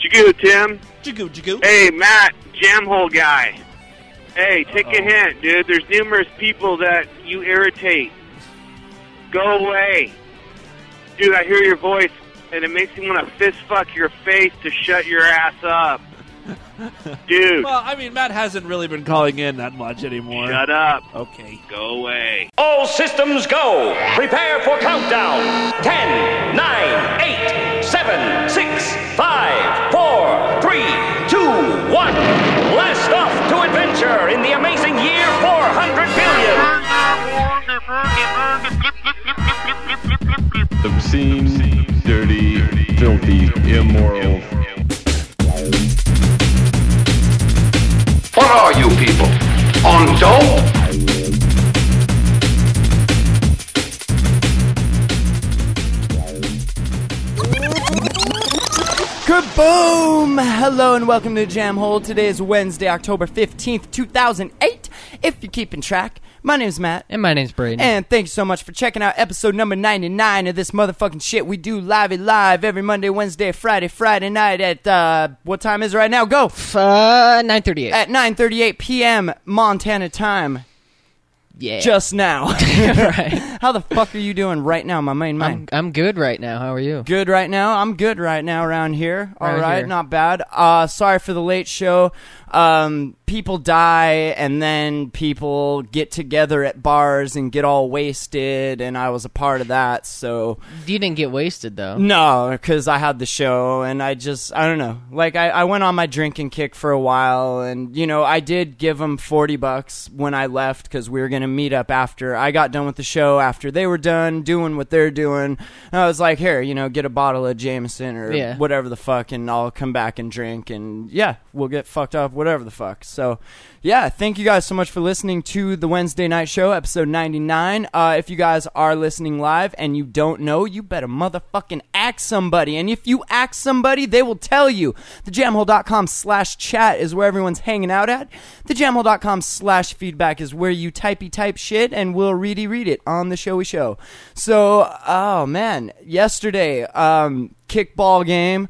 Jagoo, Tim. Jagoo. Hey, Matt, Jamhole guy. Hey, take a hint, dude. There's numerous people that you irritate. Go away. Dude, I hear your voice, and it makes me want to fist fuck your face to shut your ass up. Dude. Well, I mean, Matt hasn't really been calling in that much anymore. Shut up. Okay. Go away. All systems go. Prepare for countdown. 10, 9, 8, 7, 6, 5, 4, 3, 2, 1. Blast off to adventure in the amazing year 400 billion. Obscene, dirty, filthy, immoral. What are you people? On dope? Kaboom! Hello and welcome to Jam Hole. Today is Wednesday, October 15th, 2008. If you're keeping track, my name's Matt. And my name's Braden. And thanks so much for checking out episode number 99 of this motherfucking shit we do live every Monday, Wednesday, Friday night at, what time is it right now? Go! 9:38. At 9:38 p.m. Montana time. Yeah. Just now. Right. How the fuck are you doing right now, my main man? I'm good right now. How are you? Good right now. I'm good right now around here. All Around right, here. not bad. Sorry for the late show. People die and then people get together at bars and get all wasted, and I was a part of that, so... You didn't get wasted, though. No, because I had the show, and I don't know. Like, I went on my drinking kick for a while, and, you know, I did give them $40 when I left, because we were going to meet up after. I got done with the show after they were done doing what they're doing. And I was like, here, you know, get a bottle of Jameson or whatever the fuck, and I'll come back and drink, and yeah, we'll get fucked up, whatever the fuck. So, yeah, thank you guys so much for listening to the Wednesday Night Show, episode 99. If you guys are listening live and you don't know, you better motherfucking ask somebody. And if you ask somebody, they will tell you. TheJamHole.com/chat is where everyone's hanging out at. TheJamHole.com/feedback is where you type shit and we'll read it on the showy show. So, oh man, yesterday, kickball game.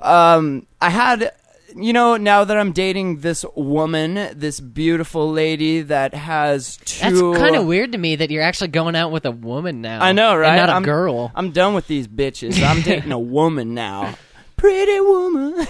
I had... You know, now that I'm dating this woman, this beautiful lady that has two... That's kind of weird to me that you're actually going out with a woman now. I know, right? And not a girl. I'm done with these bitches. I'm dating a woman now. Pretty woman.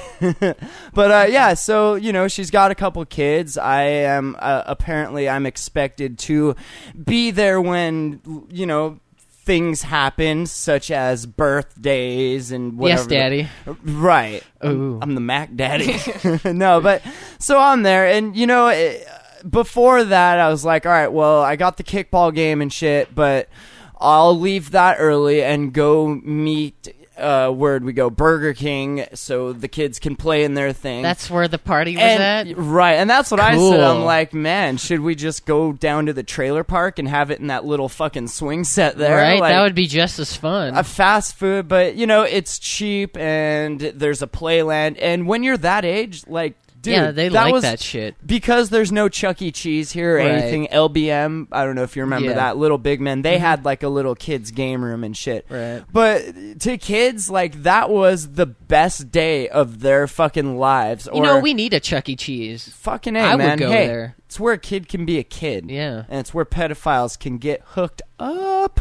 But, yeah, so, you know, she's got a couple kids. I am, apparently, I'm expected to be there when, you know... things happen, such as birthdays and whatever. Yes, Daddy. Right. Ooh. I'm the Mac Daddy. No, but so I'm there, and you know, before that, I was like, all right, well, I got the kickball game and shit, but I'll leave that early and go meet. Where'd we go? Burger King, so the kids can play in their thing. That's where the party was at? Right, and that's what Cool. I said. I'm like, man, should we just go down to the trailer park and have it in that little fucking swing set there? Right, like, that would be just as fun. a fast food, but, you know, it's cheap, and there's a playland, and when you're that age, like, dude, yeah, they that like was, that shit. because there's no Chuck E. Cheese here or Right. anything. LBM, I don't know if you remember Yeah. that, Little Big Men, they had like a little kids game room and shit. Right. But to kids, like, that was the best day of their fucking lives. You know, we need a Chuck E. Cheese. fucking A, I would man. go Hey, there. it's where a kid can be a kid. Yeah. And it's where pedophiles can get hooked up.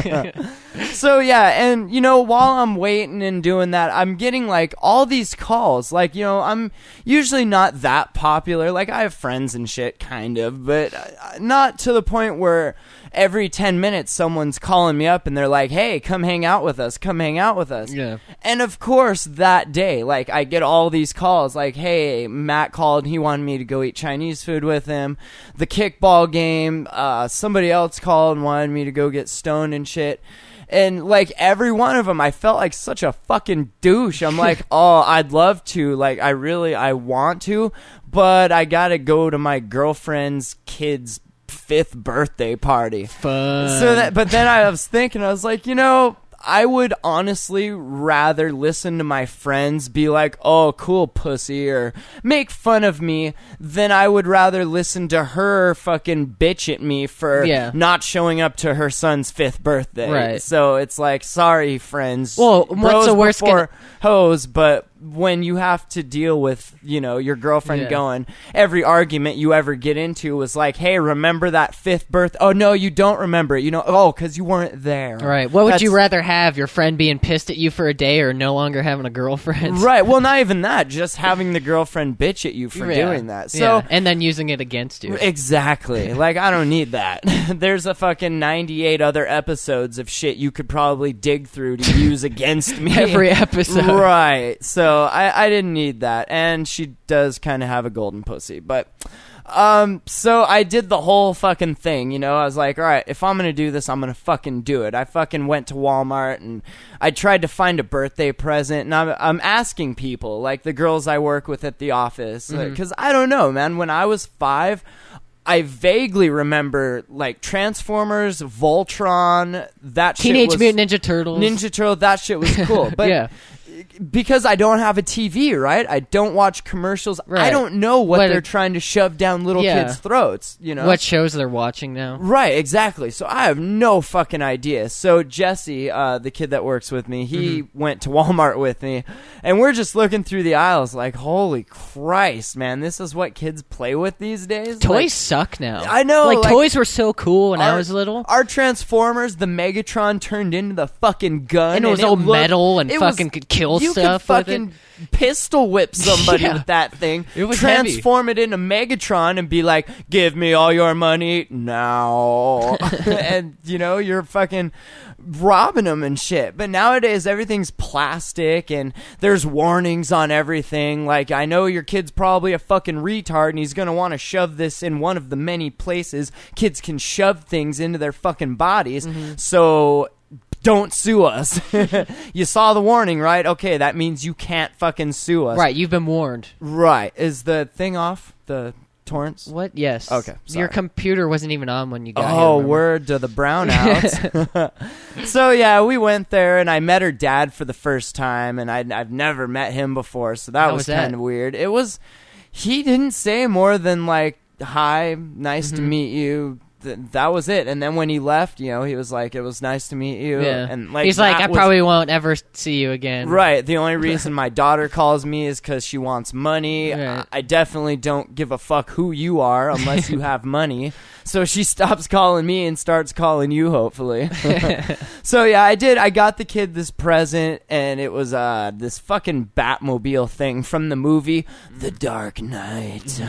So, yeah, and, you know, while I'm waiting and doing that, I'm getting, like, all these calls. Like, you know, I'm usually not that popular. Like, I have friends and shit, kind of, but not to the point where every 10 minutes someone's calling me up and they're like, hey, come hang out with us. Come hang out with us. Yeah. And, of course, that day, like, I get all these calls. Like, hey, Matt called and he wanted me to go eat Chinese food with him. The kickball game, somebody else called and wanted me to go get stoned and shit. And, like, every one of them, I felt like such a fucking douche. I'm like, oh, I'd love to. Like, I want to, but I gotta go to my girlfriend's kid's 5th birthday party. Fun. But then I was thinking, I was like, you know, I would honestly rather listen to my friends be like, oh, cool pussy, or make fun of me, than I would rather listen to her fucking bitch at me for not showing up to her son's 5th birthday. Right. So it's like, sorry, friends. Well, what's Bros the worst before hoes, but when you have to deal with, your girlfriend going, every argument you ever get into was like, hey, remember that 5th birthday? Oh, no, you don't remember it. Because you weren't there. Right. What would you rather have, your friend being pissed at you for a day or no longer having a girlfriend? Right. Well, not even that. Just having the girlfriend bitch at you for doing that. So and then using it against you. Exactly. Like, I don't need that. There's a fucking 98 other episodes of shit you could probably dig through to use against me. Every episode. Right. So I didn't need that. And she does kind of have a golden pussy. But so I did the whole fucking thing, I was like, all right, if I'm gonna do this, I'm gonna fucking do it. I fucking went to Walmart and I tried to find a birthday present, and I'm asking people, like the girls I work with at the office, because I don't know, man. When I was 5, I vaguely remember like Transformers, Voltron, that shit Teenage was, Mutant Ninja Turtles. Ninja Turtle, that shit was cool. But because I don't have a TV, right? I don't watch commercials. Right. I don't know what they're trying to shove down little kids' throats, What shows they're watching now. Right, exactly. So I have no fucking idea. So Jesse, the kid that works with me, he went to Walmart with me, and we're just looking through the aisles like, holy Christ, man, this is what kids play with these days? Toys suck now. I know. Like, toys were so cool when I was little. Our Transformers, the Megatron turned into the fucking gun. And it was all metal and fucking could kill you stuff could fucking pistol whip somebody Yeah. with that thing. It was transform it into Megatron and be like, give me all your money now. And, you're fucking robbing them and shit. But nowadays, everything's plastic and there's warnings on everything. Like, I know your kid's probably a fucking retard and he's going to want to shove this in one of the many places kids can shove things into their fucking bodies. So don't sue us. You saw the warning, right? Okay, that means you can't fucking sue us. Right, you've been warned. Right. Is the thing off? The torrents? What? Yes. Okay, sorry. Your computer wasn't even on when you got here. Oh, remember? word to the brownouts. So, yeah, we went there, and I met her dad for the first time, and I've never met him before, so that was kind of weird. He didn't say more than, like, hi, nice to meet you. That was it. And then when he left, he was like, it was nice to meet you. Yeah. And like, he's like, I probably won't ever see you again. Right. The only reason my daughter calls me is because she wants money. Right. I definitely don't give a fuck who you are unless you have money. So she stops calling me and starts calling you, hopefully. So yeah, I did. I got the kid this present, and it was this fucking Batmobile thing from the movie The Dark Knight.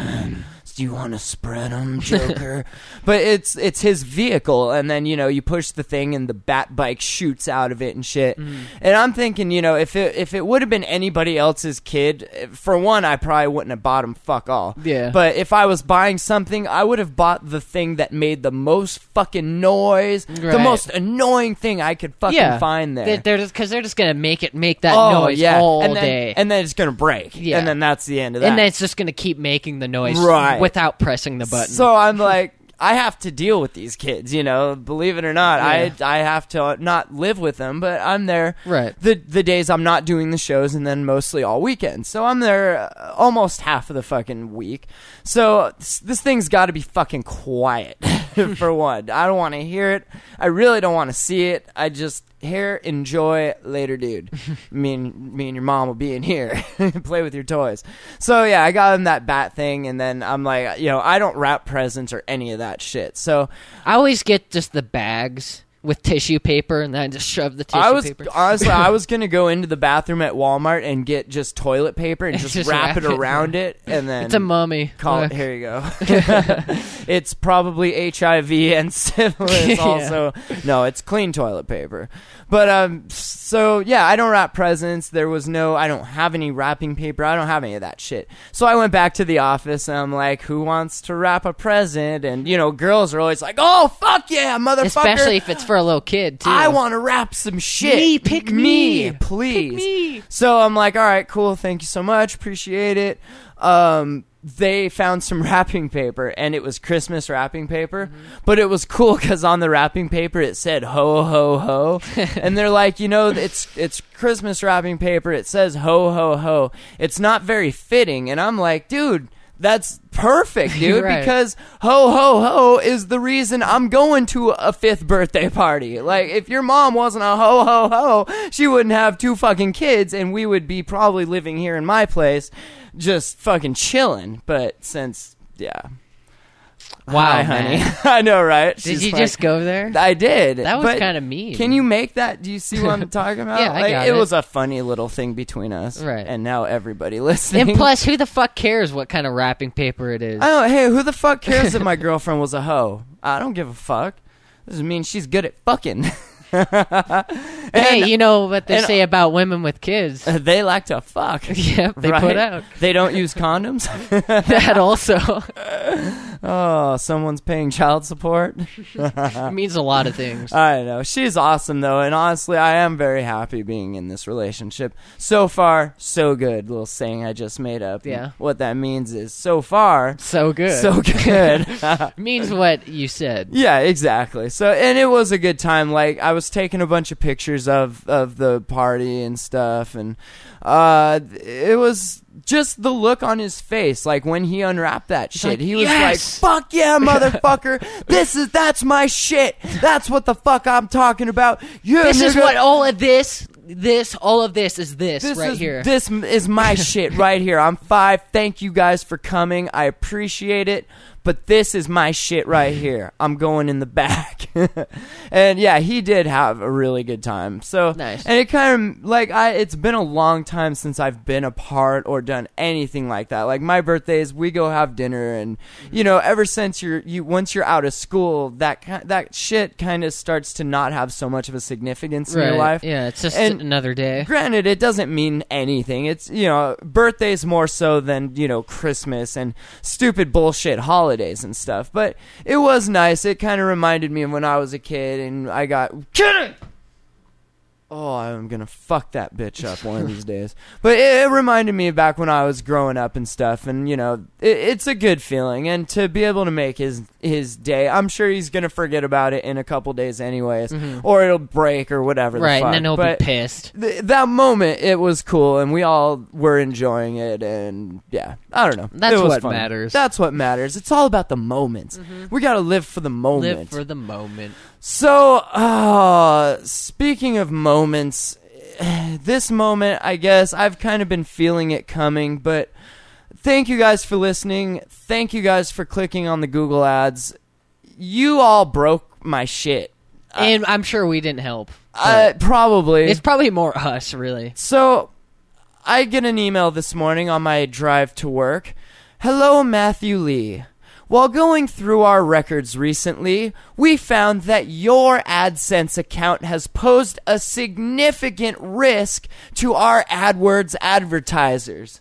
Do you want to spread them, Joker? But it's his vehicle, and then, you push the thing and the bat bike shoots out of it and shit. And I'm thinking, if it would have been anybody else's kid, for one, I probably wouldn't have bought him fuck all. Yeah. But if I was buying something, I would have bought the thing that made the most fucking noise, the most annoying thing I could fucking find there. They're just gonna make that noise all day. And then it's gonna break. Yeah. And then that's the end of that. And then it's just gonna keep making the noise without pressing the button. So I'm like, I have to deal with these kids, believe it or not. I have to not live with them, but I'm there the days I'm not doing the shows, and then mostly all weekends. So I'm there almost half of the fucking week. So this thing's got to be fucking quiet. For one, I don't want to hear it. I really don't want to see it. I just enjoy later, dude. me and your mom will be in here. Play with your toys. So yeah, I got him that bat thing, and then I'm like, I don't wrap presents or any of that shit. So I always get just the bags with tissue paper, and then I just shove the tissue paper. Honestly, I was gonna go into the bathroom at Walmart and get just toilet paper and just wrap it around it, and then it's a mummy. Here you go. It's probably HIV and syphilis. Also, no, it's clean toilet paper. But so yeah, I don't wrap presents. I don't have any wrapping paper. I don't have any of that shit. So I went back to the office and I'm like, who wants to wrap a present? And girls are always like, oh fuck yeah, motherfucker. Especially if it's for a little kid too. I want to wrap some shit. Pick me, please. Pick me. So I'm like, all right, cool. Thank you so much. Appreciate it. They found some wrapping paper, and it was Christmas wrapping paper, but it was cool because on the wrapping paper it said ho ho ho, and they're like, it's Christmas wrapping paper, it says ho ho ho, it's not very fitting. And I'm like, dude, That's perfect, dude, Right. because ho, ho, ho is the reason I'm going to a 5th birthday party. Like, if your mom wasn't a ho, ho, ho, she wouldn't have 2 fucking kids, and we would be probably living here in my place just fucking chilling. But since, yeah. Wow, Hi, man. honey. I know, right? Did you just go there? I did. That was but kind of mean. Can you make that? Do you see what I'm talking about? Yeah, I like, got it it. was a funny little thing between us. Right. And now everybody listening. And plus, who the fuck cares what kind of wrapping paper it is? I don't. Hey, who the fuck cares that my girlfriend was a hoe? I don't give a fuck. This means she's good at fucking. Hey, you know what they say about women with kids? They like to fuck. Yep, they right? put out. They don't use condoms. That also Oh, someone's paying child support. means a lot of things. I know. She's awesome, though, and honestly, I am very happy being in this relationship. So far, so good. Little saying I just made up. Yeah. And what that means is, so far, So good. so good. means what you said. Yeah, exactly. So, and it was a good time. Like, I was taking a bunch of pictures of the party and stuff, and it was just the look on his face, like when he unwrapped that shit. like, He was "Yes!" like, "Fuck yeah, motherfucker! That's my shit. That's what the fuck I'm talking about. Yeah, This is nigga. what all of this all of this is this right is, here. This is my shit right here. I'm 5. Thank you guys for coming. I appreciate it. But this is my shit right here. I'm going in the back." And yeah, he did have a really good time. So Nice. And it kind of like it's been a long time since I've been a part or done anything like that. Like my birthdays, we go have dinner, and you know, ever since once you're out of school, that shit kind of starts to not have so much of a significance in your life. Yeah, it's just And another day. Granted, it doesn't mean anything. It's, you know, birthdays more so than, you know, Christmas and stupid bullshit holidays and stuff. But it was nice. It kind of reminded me of when I was a kid and I got... Kidding! Oh, I'm gonna fuck that bitch up one of these days. But it reminded me of back when I was growing up and stuff, and you know, it's a good feeling. And to be able to make his day, I'm sure he's gonna forget about it in a couple days anyways, or it'll break or whatever. Right, the fuck. and then he'll But be pissed. that moment, it was cool, and we all were enjoying it. And yeah, I don't know. That's It was what fun. matters. That's what matters. It's all about the moments. We gotta live for the moment. Live for the moment. So, speaking of moments, this moment, I guess, I've kind of been feeling it coming, but thank you guys for listening. Thank you guys for clicking on the Google ads. You all broke my shit. And I'm sure we didn't help. Probably. It's probably more us, really. So, I get an email this morning on my drive to work. Hello, Matthew Lee. While going through our records recently, we found that your AdSense account has posed a significant risk to our AdWords advertisers.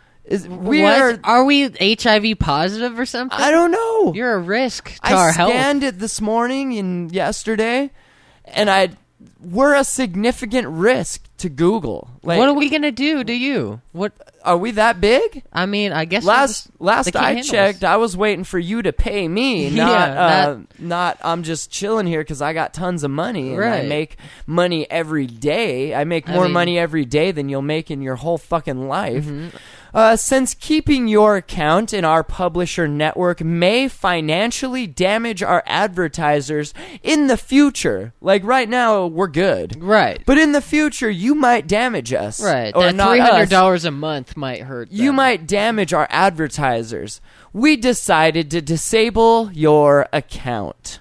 Are we HIV positive or something? I don't know. You're a risk to I our health. scanned it this morning and yesterday, and we're a significant risk to Google. Like, What are we gonna do to you? What? are we that big? I mean, I guess Last they can't I handle checked, us. I was waiting for you to pay me, not I'm just chilling here because I got tons of money and I Right. make money every day. I make more money every day than you'll make in your whole fucking life. Since keeping your account in our publisher network may financially damage our advertisers in the future, like right now we're good, Right. but in the future you might damage us, Right. Or That not $300 a month might hurt. you them. might damage our advertisers. We decided to disable your account.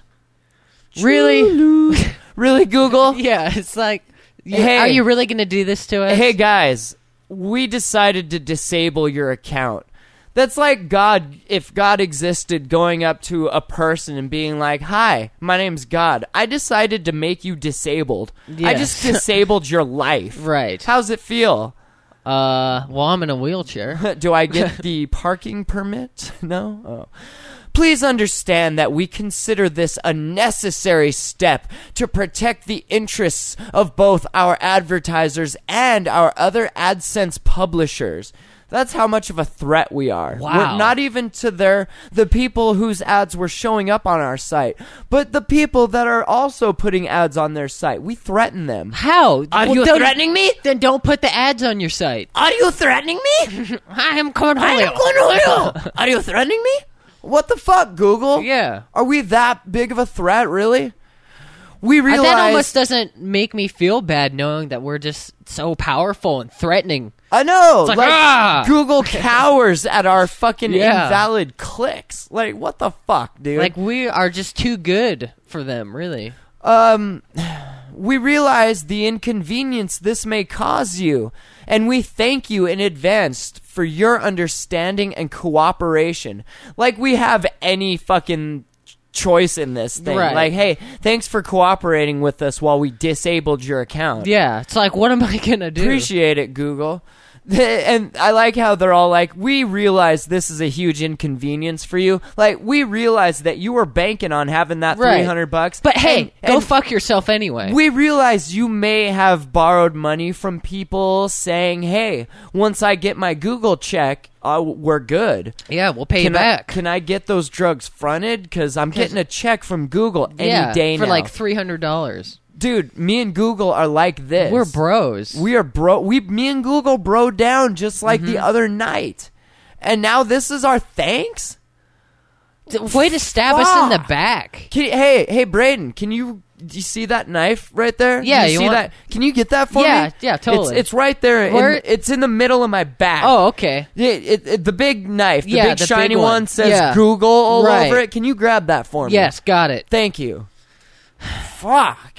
Really? Really, Google? Yeah. It's like, Hey. are you really gonna do this to us? Hey, guys, we decided to disable your account. That's like God, if God existed, going up to a person and being like, "Hi, my name's God. I decided to make you disabled. I just Yes. disabled your life." Right. How's it feel? Well, I'm in a wheelchair. Do I get the parking permit? No? Oh. Please understand that we consider this a necessary step to protect the interests of both our advertisers and our other AdSense publishers. That's how much of a threat we are. Wow. We're not even to the people whose ads were showing up on our site, but the people that are also putting ads on their site. We threaten them. How? Are you threatening me? Then don't put the ads on your site. Are you threatening me? I am Cornholio. Are you threatening me? What the fuck, Google? Yeah. Are we that big of a threat, really? We realize... That almost doesn't make me feel bad knowing that we're just so powerful and threatening. I know. It's like, Google cowers at our fucking Yeah. invalid clicks. Like, what the fuck, dude? Like, we are just too good for them, really. We realize the inconvenience this may cause you, and we thank you in advance for your understanding and cooperation. Like we have any fucking choice in this thing. Right. Like, hey, thanks for cooperating with us while we disabled your account. Yeah, it's like, what am I gonna do? Appreciate it, Google. And I like how they're all like, we realize this is a huge inconvenience for you. Like, we realize that you were banking on having that Right. $300. But hey, go and fuck yourself anyway. we realize you may have borrowed money from people saying, hey, once I get my Google check, we're good. Yeah, we'll pay you Can back. can I get those drugs fronted? Because I'm getting a check from Google any day for now. like $300. Dude, me and Google are like this. We're bros. We are me and Google bro down just like the other night. And now this is our thanks? Way to stab us in the Fuck. back. Hey, Braden, do you see that knife right there? Yeah, you you see want- that? Can you get that for Yeah, me? yeah, totally. It's right there. Where- It's in the middle of my back. Oh, okay. The big knife, the Yeah, big the shiny big one one. says Yeah. Google all Right. over it. Can you grab that for me? Yes, got it. Thank you. Fuck.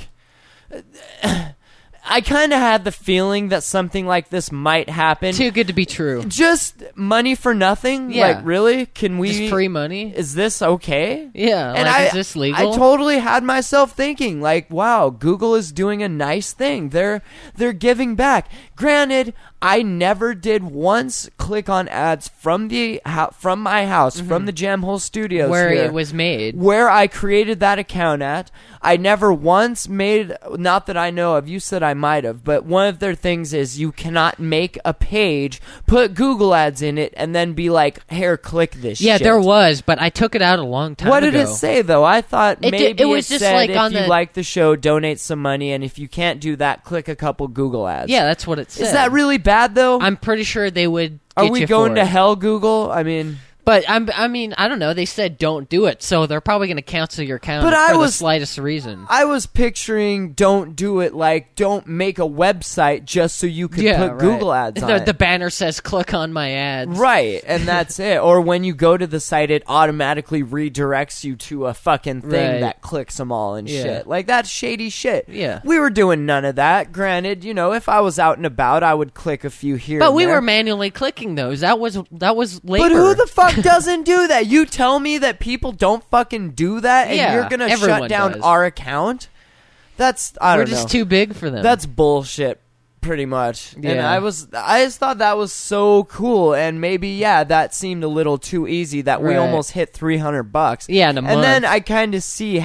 I kind of had the feeling that something like this might happen. Too good to be true. Just money for nothing? Yeah. Like, really? Can we... Just free money? Is this okay? Yeah, And like, is this legal? I totally had myself thinking, like, wow, Google is doing a nice thing. They're giving back. Granted, I never did once click on ads from my house, from the Jamhole Studios Where here, it was made. where I created that account at. I never once made, not that I know of, you said I might have, but one of their things is you cannot make a page, put Google ads in it, and then be like, here, click this Yeah, shit. there was, but I took it out a long time What ago. did it say, though? I thought It maybe did- it was just said like if on you the- like the show, donate some money, and if you can't do that, click a couple Google ads. Yeah, that's what it said. Is that really bad, though? I'm pretty sure they would Are get we you going for to it. hell, Google? I mean... But I mean, I don't know. They said don't do it, so they're probably going to cancel your account But for I the was- slightest reason. I was picturing don't do it like don't make a website just so you could put right. Google ads on the, it. the banner says click on my ads. Right, and that's it. Or when you go to the site, it automatically redirects you to a fucking thing Right. that clicks them all and Yeah. shit. Like, that's shady shit. Yeah. We were doing none of that. Granted, if I was out and about, I would click a few here But and we there. were manually clicking those. That was labor. But who the fuck doesn't do that? You tell me that people don't fucking do that and Yeah, you're going to everyone shut down does. our account? That's, I We're don't know. just too big for them. That's bullshit, pretty much. And Yeah. I just thought that was so cool, and maybe that seemed a little too easy that we Right. almost hit $300. Yeah, in a month. And then I kind of see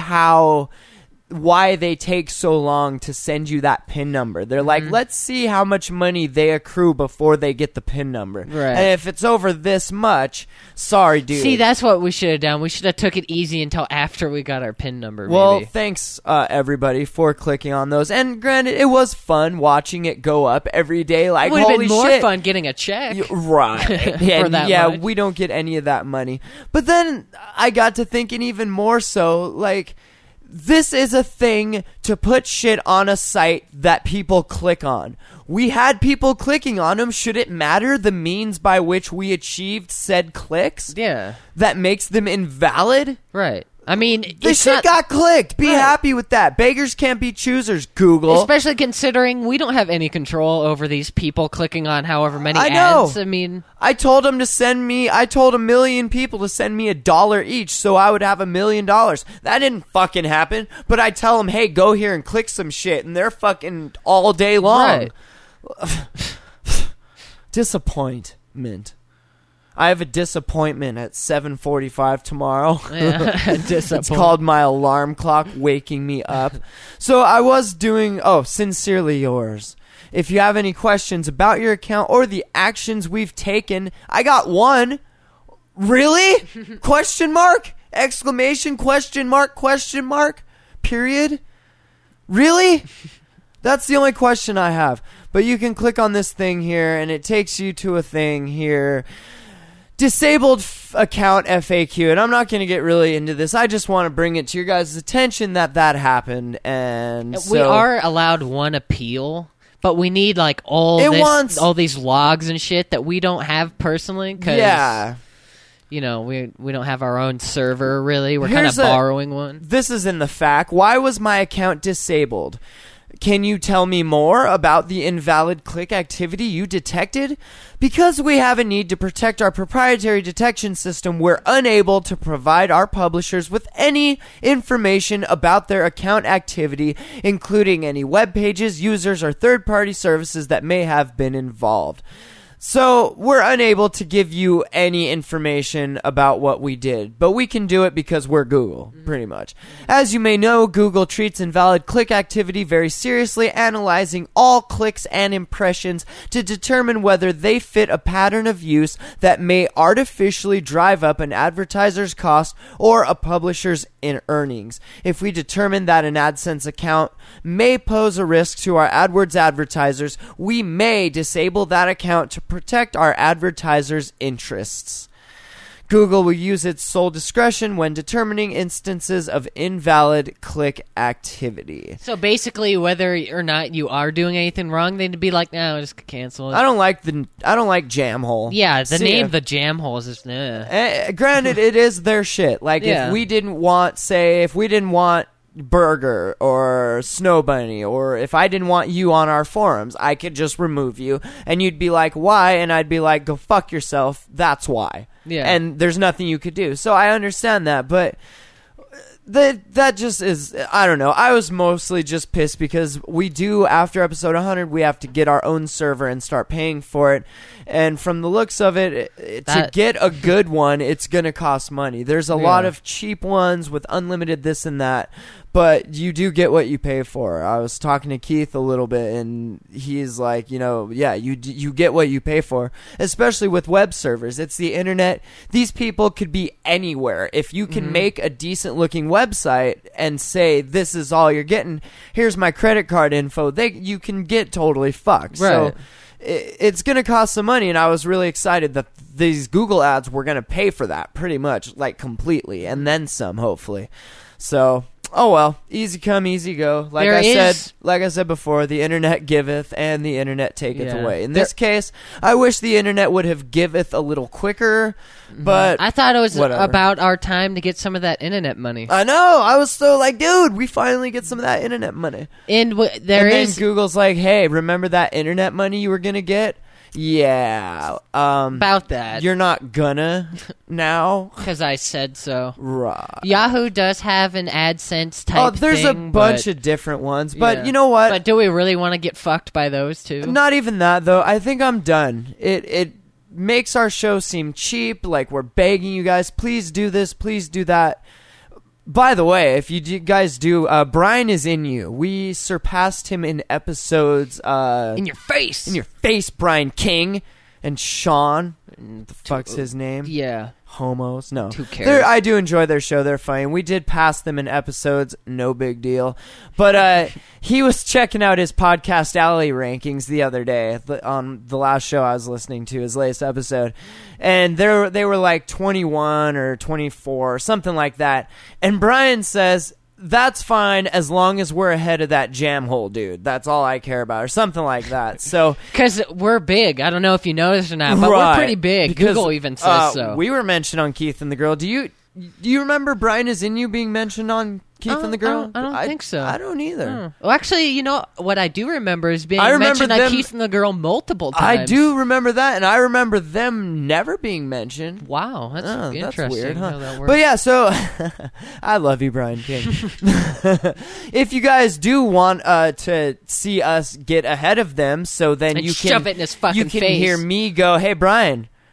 why they take so long to send you that PIN number. They're like, let's see how much money they accrue before they get the PIN number. Right. And if it's over this much, sorry, dude. See, that's what we should have done. We should have took it easy until after we got our PIN number. Well, maybe. thanks, everybody, for clicking on those. And granted, it was fun watching it go up every day. Like, it would have holy been more shit. fun getting a check. Right. For that much. We don't get any of that money. But then I got to thinking even more so, like, this is a thing to put shit on a site that people click on. We had people clicking on them. Should it matter the means by which we achieved said clicks? Yeah, That makes them invalid? right. I mean, This it's shit not, got clicked. Be Right. happy with that. Beggars can't be choosers, Google. especially considering we don't have any control over these people clicking on however many I know. ads. I mean, I told a million people to send me $1 each so I would have $1 million. That didn't fucking happen. But I tell them, hey, go here and click some shit. And they're fucking all day long. Right. Disappointment. I have a disappointment at 7:45 tomorrow. It's Disappoint. called my alarm clock waking me up. So I was doing, sincerely yours. If you have any questions about your account or the actions we've taken, I got one. Really? Question mark? Exclamation, question mark, period? Really? That's the only question I have. But you can click on this thing here, and it takes you to a thing here. Disabled account FAQ, and I'm not going to get really into this. I just want to bring it to your guys' attention that happened, and We are allowed one appeal, but we need like all these logs and shit that we don't have personally. Cause, you know, we don't have our own server really. We're kind of borrowing one. This is in the FAQ. Why was my account disabled? Can you tell me more about the invalid click activity you detected? Because we have a need to protect our proprietary detection system, we're unable to provide our publishers with any information about their account activity, including any web pages, users, or third-party services that may have been involved. So, we're unable to give you any information about what we did, but we can do it because we're Google, pretty much. As you may know, Google treats invalid click activity very seriously, analyzing all clicks and impressions to determine whether they fit a pattern of use that may artificially drive up an advertiser's cost or a publisher's earnings. If we determine that an AdSense account may pose a risk to our AdWords advertisers, we may disable that account to protect our advertisers' interests. Google will use its sole discretion when determining instances of invalid click activity. So basically, whether or not you are doing anything wrong, they'd be like, "No, just cancel it." I don't like Jamhole. Yeah, the name the Jamhole is just. Granted, it is their shit. Like if we didn't want Burger or Snow Bunny, or if I didn't want you on our forums, I could just remove you, and you'd be like, why? And I'd be like, go fuck yourself, that's why. Yeah. And there's nothing you could do. So I understand that, but that just is, I don't know. I was mostly just pissed because we do, after episode 100, we have to get our own server and start paying for it. And from the looks of it, to get a good one, it's going to cost money. There's a lot of cheap ones with unlimited this and that, but you do get what you pay for. I was talking to Keith a little bit, and he's like, you get what you pay for, especially with web servers. It's the internet. These people could be anywhere. If you can make a decent-looking website and say, this is all you're getting, here's my credit card info, you can get totally fucked. Right. So it's going to cost some money, and I was really excited that these Google ads were going to pay for that pretty much, like completely, and then some, hopefully. So, oh well, easy come, easy go. Like I said before, the internet giveth and the internet taketh away. In this case, I wish the internet would have giveth a little quicker, but I thought it was whatever. about our time to get some of that internet money. I know. I was so like, dude, we finally get some of that internet money. And then Google's like, hey, remember that internet money you were gonna get? Yeah. About that. You're not gonna now. Because I said so. Right. Yahoo does have an AdSense type thing. There's a bunch of different ones. But you know what? But do we really want to get fucked by those too? Not even that, though. I think I'm done. It makes our show seem cheap, like we're begging you guys, please do this, please do that. By the way, if you guys do, Brian is in you. We surpassed him in episodes. In your face. In your face, Brian King. And Sean. What the fuck's his name? Yeah. Homos. No. Who cares? I do enjoy their show. They're funny. We did pass them in episodes. No big deal. But he was checking out his Podcast Alley rankings the other day on the last show I was listening to, his latest episode. And they were like 21 or 24 or something like that. And Brian says, that's fine as long as we're ahead of that Jamhole dude. That's all I care about, or something like that. So, because we're big. I don't know if you noticed or not, but we're pretty big. Because, Google even says so. We were mentioned on Keith and the Girl. Do you remember Brian is in you being mentioned on Keith and the Girl? I don't think so. I don't either. Well, actually, you know what I do remember is being mentioned on Keith and the Girl multiple times. I do remember that, and I remember them never being mentioned. Wow, that's interesting. That's weird, huh? How that works. But yeah, so I love you, Brian King. If you guys do want to see us get ahead of them, so then and you can shove it in his fucking you can face. hear me go, hey, Brian,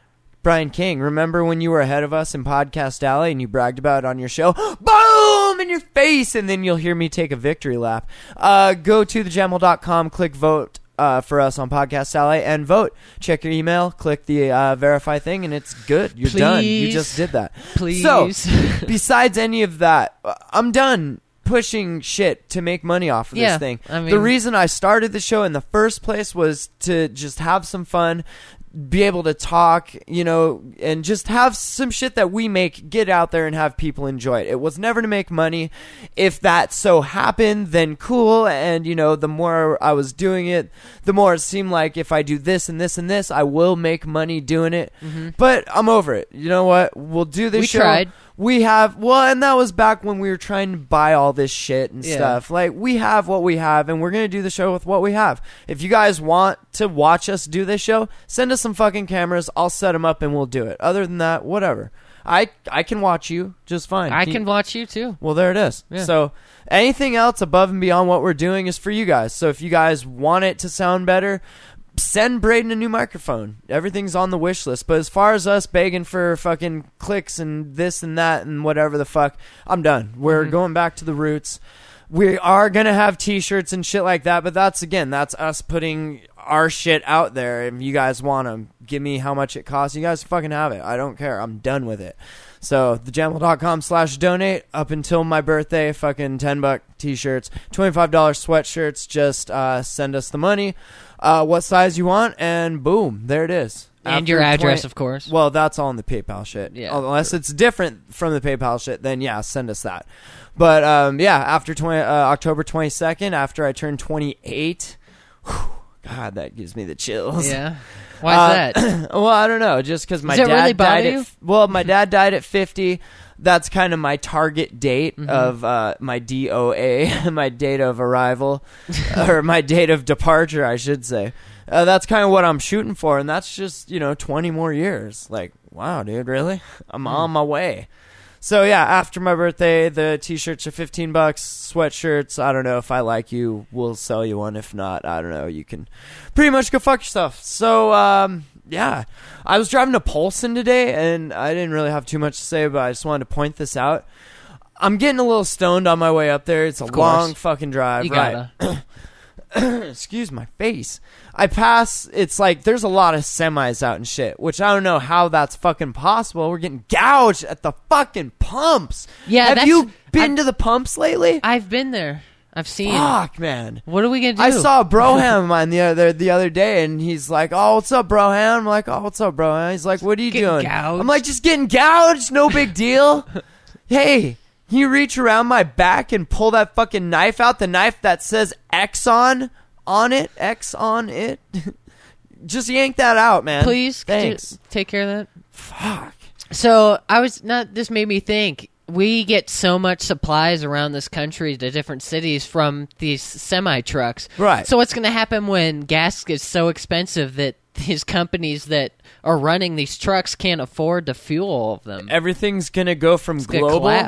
Brian King, remember when you were ahead of us in Podcast Alley and you bragged about it on your show? Boom! In your face! And then you'll hear me take a victory lap. Go to thejamhole.com, click vote for us on Podcast Alley, and vote. Check your email, click the verify thing, and it's good. You're done. You just did that. Please. So, besides any of that, I'm done pushing shit to make money off of this thing. I mean, the reason I started the show in the first place was to just have some fun, be able to talk, you know, and just have some shit that we make get out there and have people enjoy it. It was never to make money. If that so happened, then cool. And, you know, the more I was doing it, the more it seemed like if I do this and this and this, I will make money doing it. Mm-hmm. But I'm over it. You know what? We'll do this show. We tried. We have, well, and that was back when we were trying to buy all this shit and stuff. Like, we have what we have, and we're going to do the show with what we have. If you guys want to watch us do this show, send us some fucking cameras. I'll set them up, and we'll do it. Other than that, whatever. I can watch you just fine. I can watch you, too. Well, there it is. Yeah. So, anything else above and beyond what we're doing is for you guys. So, if you guys want it to sound better, send Braden a new microphone. Everything's on the wish list. But as far as us begging for fucking clicks and this and that and whatever the fuck, I'm done. We're going back to the roots. We are going to have t-shirts and shit like that, but that's us putting our shit out there. If you guys want them, give me how much it costs. You guys fucking have it. I don't care. I'm done with it. So, thejamhole.com/donate up until my birthday, fucking $10 t-shirts, $25 sweatshirts. Just send us the money, what size you want, and boom, there it is. And After your address, of course. Well, that's all in the PayPal shit. Yeah. Unless it's different from the PayPal shit, then yeah, send us that. But after October 22nd, after I turn 28, God, that gives me the chills. Yeah. Why is that? Well, I don't know. Just because my Does it dad really bother died you? my dad died at 50. That's kind of my target date of my DOA, my date of arrival, or my date of departure, I should say. That's kind of what I'm shooting for, and that's just, 20 more years. Like, wow, dude, really? I'm on my way. So, yeah, after my birthday, the t-shirts are $15, sweatshirts, I don't know, if I like you, we'll sell you one. If not, I don't know, you can pretty much go fuck yourself. So, yeah, I was driving to Polson today, and I didn't really have too much to say, but I just wanted to point this out. I'm getting a little stoned on my way up there. It's a long fucking drive, right? Excuse my face. I pass, it's like there's a lot of semis out and shit, which I don't know how that's fucking possible. We're getting gouged at the fucking pumps. Yeah, have you been to the pumps lately? I've been there. I've seen. Fuck, man. What are we gonna do? I saw Broham on the other day, and he's like, "Oh, what's up, Broham?" I'm like, "Oh, what's up, Broham?" He's like, "What are you doing?" Gouged. I'm like, "Just getting gouged. No big deal." Hey, can you reach around my back and pull that fucking knife out? The knife that says X on it. X on it. Just yank that out, man. Please. Thanks. Take care of that. Fuck. So this made me think. We get so much supplies around this country to different cities from these semi-trucks. Right. So what's going to happen when gas gets so expensive that these companies that are running these trucks can't afford to fuel all of them? Everything's going to go from global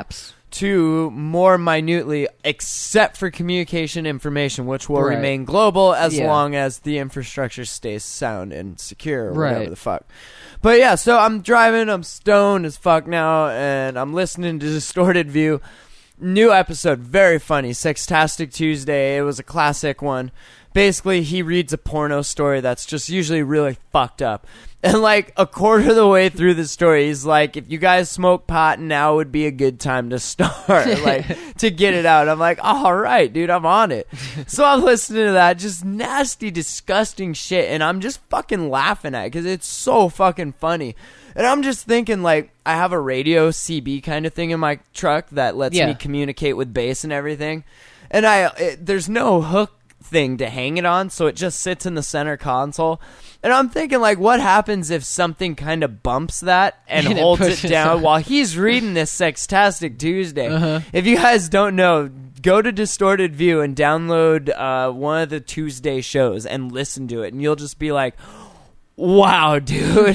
to more minutely, except for communication information, which will remain global as long as the infrastructure stays sound and secure or whatever the fuck. But yeah, so I'm driving, I'm stoned as fuck now, and I'm listening to Distorted View. New episode, very funny, Sextastic Tuesday. It was a classic one. Basically, he reads a porno story that's just usually really fucked up. And like a quarter of the way through the story, he's like, if you guys smoke pot, now would be a good time to start, like, to get it out. I'm like, all right, dude, I'm on it. So I'm listening to that, just nasty, disgusting shit, and I'm just fucking laughing at it because it's so fucking funny. And I'm just thinking, like, I have a radio CB kind of thing in my truck that lets me communicate with bass and everything. And there's no hook thing to hang it on, so it just sits in the center console. And I'm thinking, like, what happens if something kind of bumps that and holds it down while he's reading this Sextastic Tuesday? If you guys don't know, go to Distorted View and download one of the Tuesday shows and listen to it, and you'll just be like, wow, dude.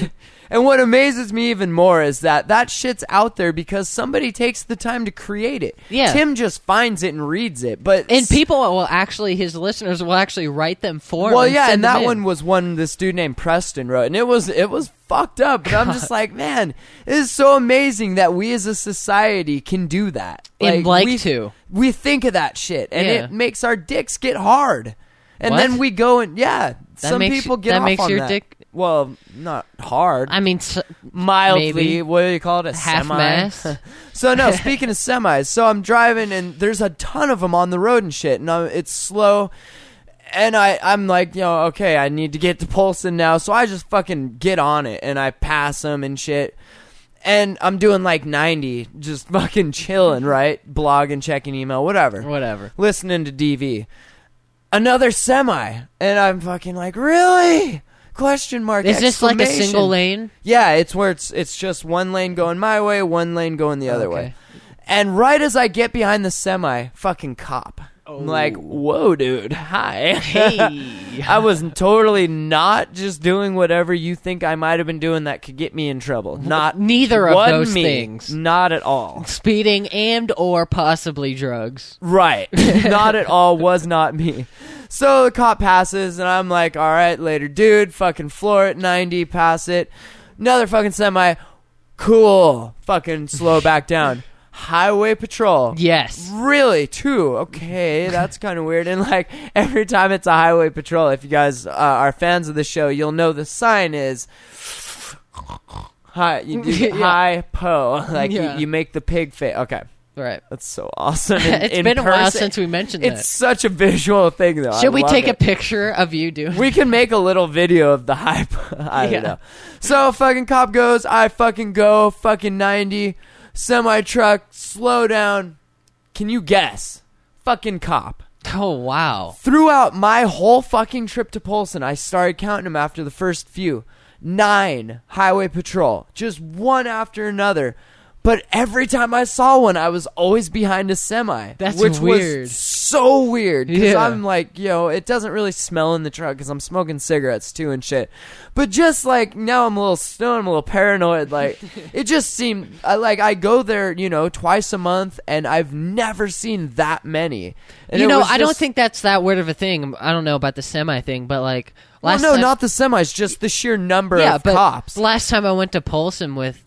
And what amazes me even more is that shit's out there because somebody takes the time to create it. Yeah. Tim just finds it and reads it. And people will actually, his listeners will actually write them for him. Well, yeah, and that one was one this dude named Preston wrote. And it was fucked up. But I'm just like, man, it is so amazing that we as a society can do that. We think of that shit. And it makes our dicks get hard. And then we go and, some people get off on that. That makes your dick... Well, not hard. I mean, mildly. Maybe. What do you call it? A half semi? mass. So no, speaking of semis, so I'm driving and there's a ton of them on the road and shit, and it's slow. And I'm like, okay, I need to get to Polson now, so I just fucking get on it and I pass them and shit. And I'm doing like 90, just fucking chilling, right? Blogging, checking email, whatever. Listening to DV. Another semi, and I'm fucking like, really? Question mark. Is this like a single lane? Yeah, it's where it's just one lane going my way, one lane going the other way. And right as I get behind the semi, fucking cop. I'm like, whoa, dude. Hi. Hey. I was totally not just doing whatever you think I might have been doing that could get me in trouble. Neither of those things. Not at all. Speeding and or possibly drugs. Right. Not at all. Was not me. So the cop passes, and I'm like, all right, later, dude. Fucking floor it, 90, pass it. Another fucking semi. Cool. Fucking slow back down. Highway patrol. Yes. Really? 2. Okay, that's kind of weird. And like every time it's a highway patrol, if you guys are fans of the show, you'll know the sign is hi. You do hi po. Like you make the pig face. Okay. Right. That's so awesome. It's been a while since we mentioned that. It's such a visual thing, though. Should we take a picture of you doing? We can make a little video of the hype. I don't know. So fucking cop goes. I fucking go. Fucking 90. Semi-truck, slow down. Can you guess? Fucking cop. Oh, wow. Throughout my whole fucking trip to Polson, I started counting them after the first few. 9 highway patrol. Just one after another. But every time I saw one, I was always behind a semi. That's which weird. Was so weird. Because I'm like, it doesn't really smell in the truck because I'm smoking cigarettes too and shit. But just like, now I'm a little stoned, I'm a little paranoid. Like, it just seemed, I go there, twice a month, and I've never seen that many. And I don't think that's that weird of a thing. I don't know about the semi thing, but like... not the semis, just the sheer number of cops. Last time I went to Polson with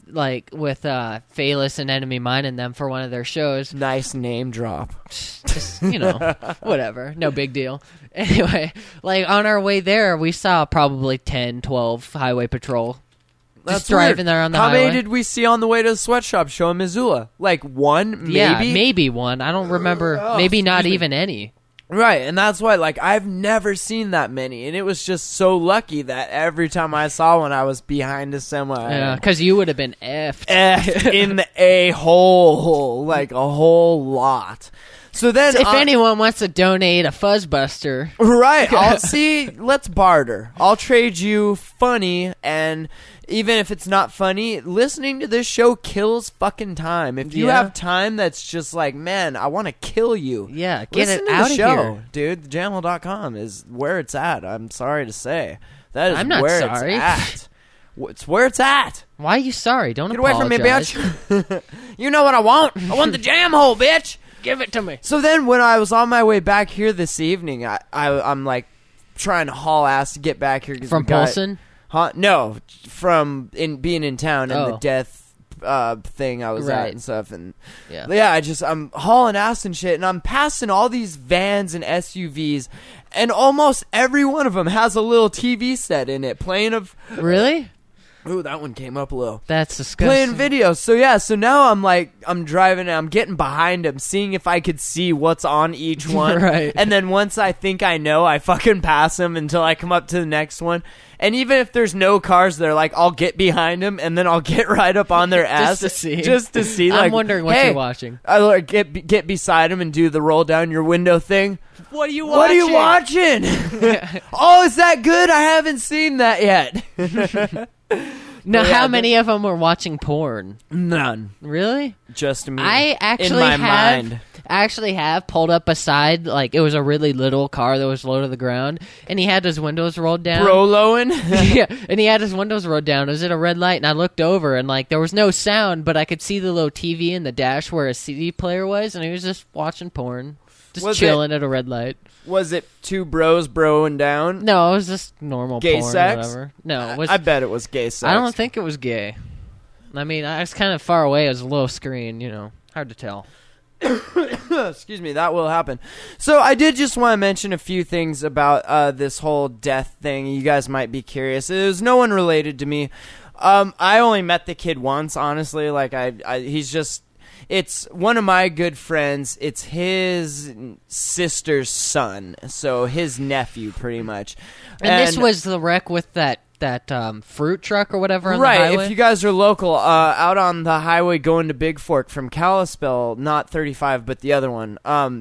Phalis and Enemy Mine and them for one of their shows. Nice name drop. Just, whatever. No big deal. Anyway, like on our way there, we saw probably 10, 12 highway patrol. Just driving there on the highway. How many did we see on the way to the sweatshop show in Missoula? Like 1, maybe? Yeah, maybe 1. I don't remember. Maybe not even any. Right, and that's why, I've never seen that many, and it was just so lucky that every time I saw one, I was behind a semi. Yeah, because you would have been effed. Effed in a hole, a whole lot. So then, if anyone wants to donate a Fuzzbuster, right? Let's barter. I'll trade you funny, and even if it's not funny, listening to this show kills fucking time. If you have time that's just like, man, I want to kill you. Yeah, get listen it out of here, dude. TheJamHole.com is where it's at. I'm sorry to say that is I'm not where sorry. It's at. It's where it's at. Why are you sorry? Don't get apologize. away from me, bitch. You know what I want? I want the jam hole, bitch. Give it to me. So then when I was on my way back here this evening, I'm like trying to haul ass to get back here. From Polson? No, from being in town and the death thing I was at and stuff. And I'm hauling ass and shit, and I'm passing all these vans and SUVs, and almost every one of them has a little TV set in it playing Really? Ooh, that one came up a little. That's disgusting. Playing videos. So now I'm driving and I'm getting behind them, seeing if I could see what's on each one. Right. And then once I think I know, I fucking pass them until I come up to the next one. And even if there's no cars there, I'll get behind them and then I'll get right up on their ass. Just to see. I'm wondering what you're watching. I get beside them and do the roll down your window thing. What are you watching? Oh, is that good? I haven't seen that yet. Now, how many of them were watching porn? None. Really? Just me. I actually have pulled up beside, like, it was a really little car that was low to the ground, and he had his windows rolled down. Broloing? Yeah, and he had his windows rolled down. It was at a red light, and I looked over, and, like, there was no sound, but I could see the little TV in the dash where a CD player was, and he was just watching porn. Just chilling at a red light. Was it two bros broing down? No, it was just normal gay porn sex? or whatever. No, it was, I bet it was gay sex. I don't think it was gay. I mean, I was kind of far away. It was a low screen, hard to tell. Excuse me, that will happen. So I did just want to mention a few things about this whole death thing. You guys might be curious. It was no one related to me. I only met the kid once, honestly. Like he's just... It's one of my good friends. It's his sister's son, so his nephew, pretty much. And this was the wreck with that fruit truck or whatever on the highway? Right, if you guys are local, out on the highway going to Big Fork from Kalispell, not 35, but the other one,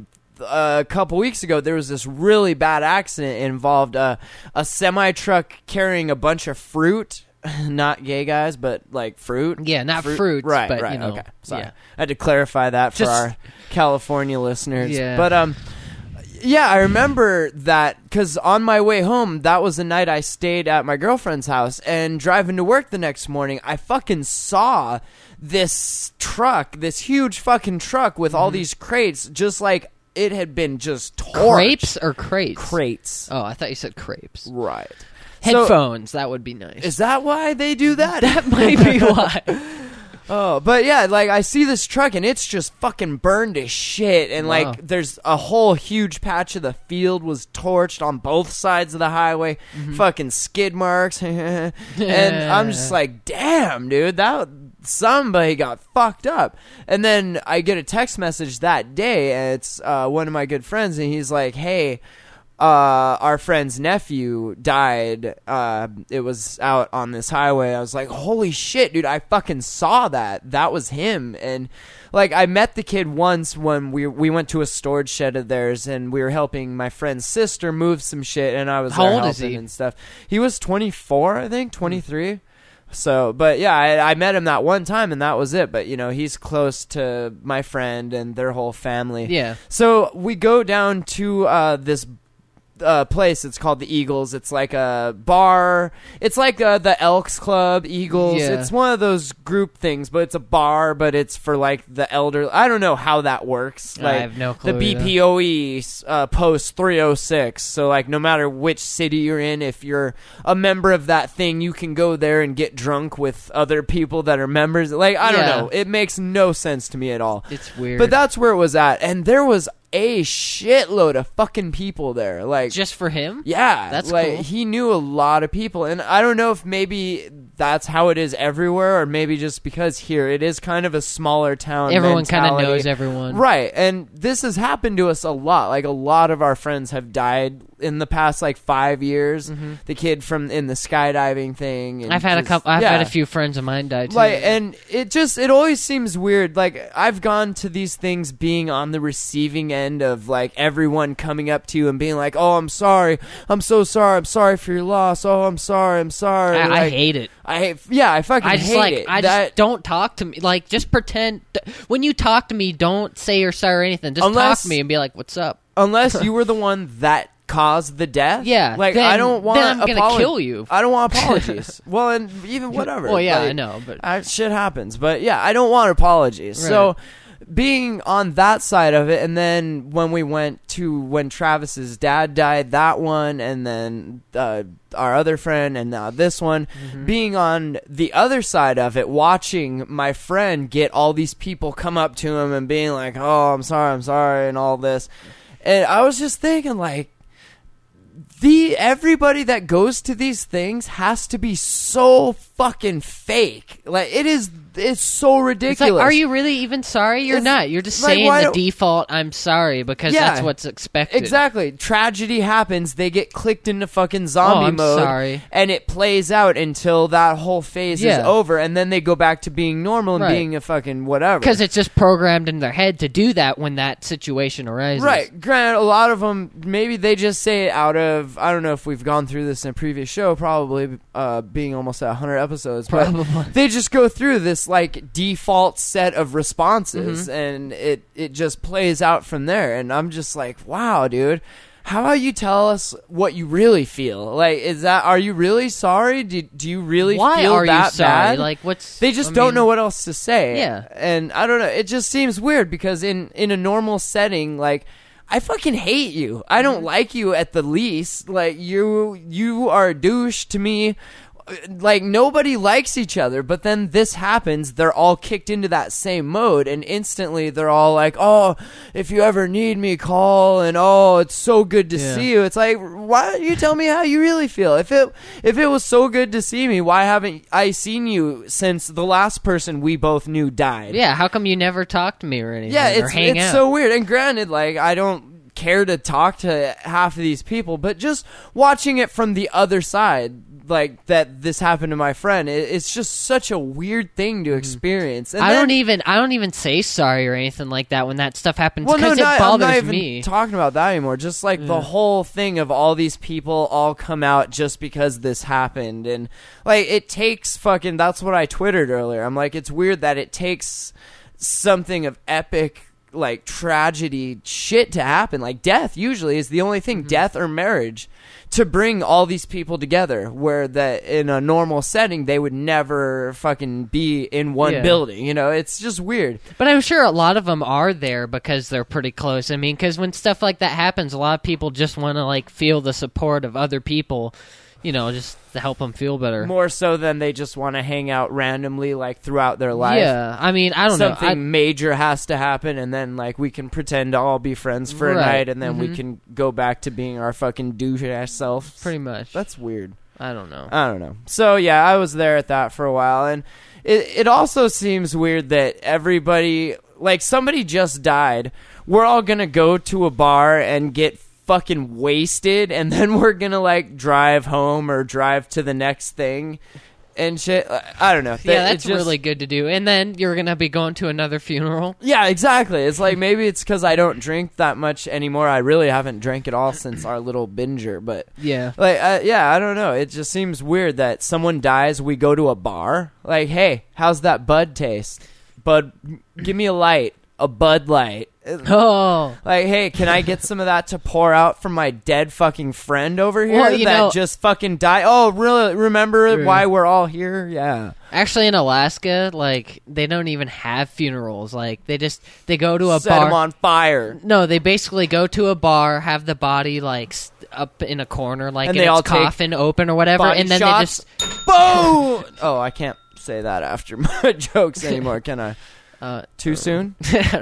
a couple weeks ago, there was this really bad accident. It involved a semi-truck carrying a bunch of fruit. Not gay guys, but like fruit. Yeah, not fruits. Right, but, right. Okay, sorry. Yeah. I had to clarify that for our California listeners. Yeah. But yeah, I remember that because on my way home, that was the night I stayed at my girlfriend's house, and driving to work the next morning, I fucking saw this truck, this huge fucking truck with all these crates, just like it had been just torched. Crepes or crates? Crates. Oh, I thought you said crepes. Right. Headphones, that would be nice. Is that why they do that? That might be why. Oh, but yeah, like I see this truck and it's just fucking burned to shit, and like there's a whole huge patch of the field was torched on both sides of the highway, fucking skid marks, and I'm just like, damn, dude, that somebody got fucked up. And then I get a text message that day, and it's one of my good friends, and he's like, hey, our friend's nephew died. It was out on this highway. I was like, holy shit, dude, I fucking saw that. That was him. And like, I met the kid once when we went to a storage shed of theirs, and we were helping my friend's sister move some shit, and I was How there old helping is he? and stuff. He was 24, I think, 23. So, but yeah, I met him that one time, and that was it. But, he's close to my friend and their whole family. Yeah. So we go down to this place. It's called the Eagles. It's like a bar. It's like the Elks Club, Eagles. Yeah. It's one of those group things, but it's a bar, but it's for like the elder. I don't know how that works. Like, I have no clue. The BPOE post 306. So like, no matter which city you're in, if you're a member of that thing, you can go there and get drunk with other people that are members. Like, I don't know. It makes no sense to me at all. It's weird. But that's where it was at, and there was a shitload of fucking people there. Like, just for him? Yeah. That's like, cool. He knew a lot of people, and I don't know if maybe that's how it is everywhere, or maybe just because here it is kind of a smaller town. Everyone kind of knows everyone. Right. And this has happened to us a lot. Like, a lot of our friends have died in the past like 5 years. The kid in the skydiving thing. And I've had had a few friends of mine die too. Like, and it always seems weird. Like, I've gone to these things being on the receiving end of like everyone coming up to you and being like, oh, I'm sorry, I'm so sorry, I'm sorry for your loss, oh, I'm sorry. I hate it. I fucking hate it. Just don't talk to me. Like, just pretend when you talk to me, don't say you're sorry or anything. Just talk to me and be like, what's up? Unless you were the one that caused the death. Yeah. Like, then, I don't want then I'm gonna kill you. I don't want apologies. Well, and even whatever. Well, yeah, like, I know, but shit happens. But yeah, I don't want apologies. Right. So being on that side of it, and then when Travis's dad died, that one, and then our other friend, and now this one, being on the other side of it, watching my friend get all these people come up to him and being like, oh, I'm sorry, and all this. And I was just thinking, like, everybody that goes to these things has to be so fucking fake. Like, it is it's so ridiculous. It's like, are you really even sorry? You're not. You're just saying the default, I'm sorry, because that's what's expected. Exactly. Tragedy happens. They get clicked into fucking zombie mode. Sorry. And it plays out until that whole phase is over, and then they go back to being normal and being a fucking whatever. Because it's just programmed in their head to do that when that situation arises. Right. Granted, a lot of them, maybe they just say it out of, I don't know if we've gone through this in a previous show, probably being almost at 100 episodes. Probably. But they just go through this like default set of responses, and it just plays out from there. And I'm just like, wow, dude. How about you tell us what you really feel? Like, are you really sorry? Do you really feel that bad? Like, they just don't know what else to say. Yeah. And I don't know. It just seems weird because in a normal setting, like, I fucking hate you. I don't like you at the least. Like, you are a douche to me. Like, nobody likes each other, but then this happens, they're all kicked into that same mode, and instantly they're all like, oh, if you ever need me, call, and oh, it's so good to see you. It's like, why don't you tell me how you really feel? If it was so good to see me, why haven't I seen you since the last person we both knew died? Yeah, how come you never talk to me or anything? Yeah, or hang out? It's so weird, and granted, like, I don't care to talk to half of these people, but just watching it from the other side, like that this happened to my friend, it's just such a weird thing to experience. And I don't even say sorry or anything like that when that stuff happens, because it bothers I'm not even me. Talking about that anymore. Just like the whole thing of all these people all come out just because this happened, and like it takes fucking. That's what I twittered earlier. I'm like, it's weird that it takes something of epic, like, tragedy shit to happen. Like death usually is the only thing, death or marriage, to bring all these people together, where that in a normal setting they would never fucking be in one building. You know, it's just weird. But I'm sure a lot of them are there because they're pretty close. I mean, because when stuff like that happens, a lot of people just want to like feel the support of other people, you know, just to help them feel better. More so than they just want to hang out randomly, like, throughout their life. Yeah, I mean, I don't know. Something major has to happen, and then, like, we can pretend to all be friends for a night, and then we can go back to being our fucking douche-ass self. Pretty much. That's weird. I don't know. So, yeah, I was there at that for a while, and it also seems weird that everybody, like, somebody just died. We're all gonna go to a bar and get fucking wasted, and then we're gonna like drive home or drive to the next thing and shit. I don't know. Yeah, that's really good to do. And then you're gonna be going to another funeral. Yeah, exactly. It's like, maybe it's because I don't drink that much anymore. I really haven't drank at all since our little binger. But yeah, like, I don't know. It just seems weird that someone dies, we go to a bar. Like, hey, how's that Bud taste? Bud, give me a light. A Bud Light. Oh. Like, hey, can I get some of that to pour out from my dead fucking friend over here that just fucking died? Oh, really? Remember why we're all here? Yeah. Actually, in Alaska, like, they don't even have funerals. Like, they go to a bar. Set them on fire. No, they basically go to a bar, have the body, like, up in a corner, like, in its coffin open or whatever, and then shots. They just... Boom! Oh, I can't say that after my jokes anymore, can I? Too soon?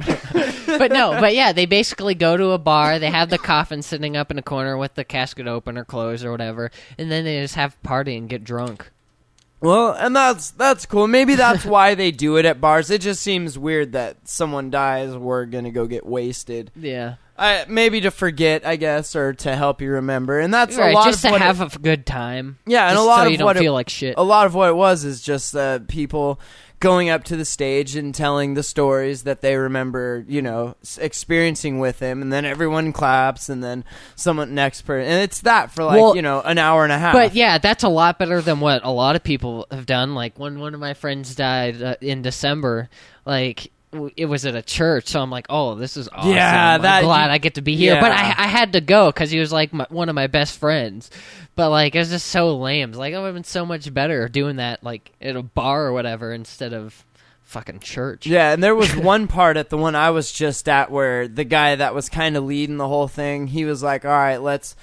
But yeah, they basically go to a bar, they have the coffin sitting up in a corner with the casket open or closed or whatever, and then they just have a party and get drunk. Well, and that's cool. Maybe that's why they do it at bars. It just seems weird that someone dies, we're gonna go get wasted. Yeah. Maybe to forget, I guess, or to help you remember, and that's right, a lot just of to have a good time. Yeah, and a lot so of you don't feel like shit. A lot of what it was is just people going up to the stage and telling the stories that they remember, you know, experiencing with him, and then everyone claps, and then someone next person, and it's that for like, you know, an hour and a half. But yeah, that's a lot better than what a lot of people have done. Like when one of my friends died in December, like, it was at a church, so I'm like, oh, this is awesome. Yeah, I'm glad I get to be here. Yeah. But I had to go because he was like one of my best friends. But like, it was just so lame. Like, it would have been so much better doing that like at a bar or whatever instead of fucking church. Yeah, and there was one part at the one I was just at where the guy that was kind of leading the whole thing, he was like, all right, let's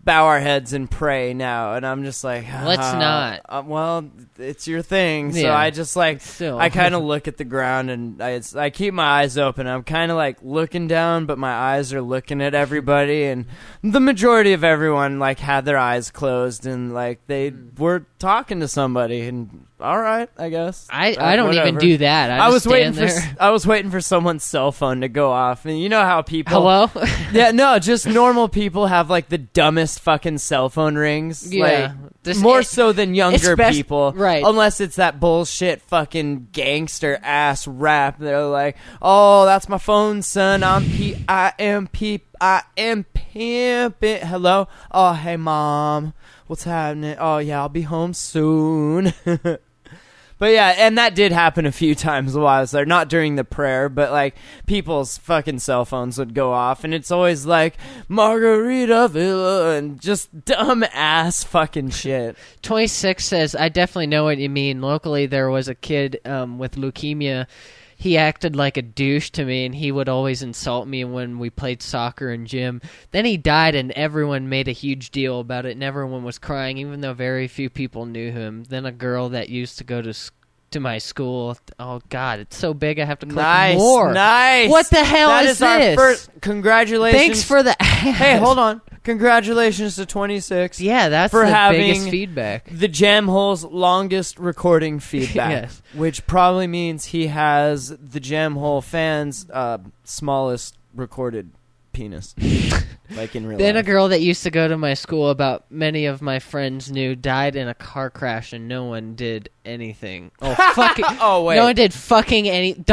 bow our heads and pray now, and I'm just like, let's not. Well, it's your thing, so Yeah. I just like, Still. I kind of look at the ground, and I keep my eyes open. I'm kind of like looking down, but my eyes are looking at everybody, and the majority of everyone like had their eyes closed, and like they were talking to somebody, and all right, I guess. I don't whatever. even do that. I was waiting there. I was waiting for someone's cell phone to go off, and you know how people. Hello? Yeah, no, just normal people have like the dumbest fucking cell phone rings. Yeah. Like, more so than younger people. Right. Unless it's that bullshit fucking gangster ass rap. They're like, oh, that's my phone, son. I am pimpin'. Hello? Oh, hey, mom. What's happening? Oh, yeah, I'll be home soon. But yeah, and that did happen a few times while I was there. Not during the prayer, but like people's fucking cell phones would go off, and it's always like Margaritaville and just dumb ass fucking shit. 26 says, I definitely know what you mean. Locally, there was a kid with leukemia. He acted like a douche to me, and he would always insult me when we played soccer in gym. Then he died, and everyone made a huge deal about it, and everyone was crying, even though very few people knew him. Then a girl that used to go to my school. Oh, God, it's so big I have to click more. Nice. What the hell is this? Our first. Congratulations. Thanks for the ad. Hey, hold on. Congratulations to 26. Yeah, that's for the having biggest feedback. The Jam Hole's longest recording feedback. Yes. Which probably means he has the Jam Hole fans' smallest recorded penis. Like in real Then life. a girl that used to go to my school, about many of my friends knew, died in a car crash, and no one did anything. Oh, fucking. Oh, wait. No one did fucking any. .. ing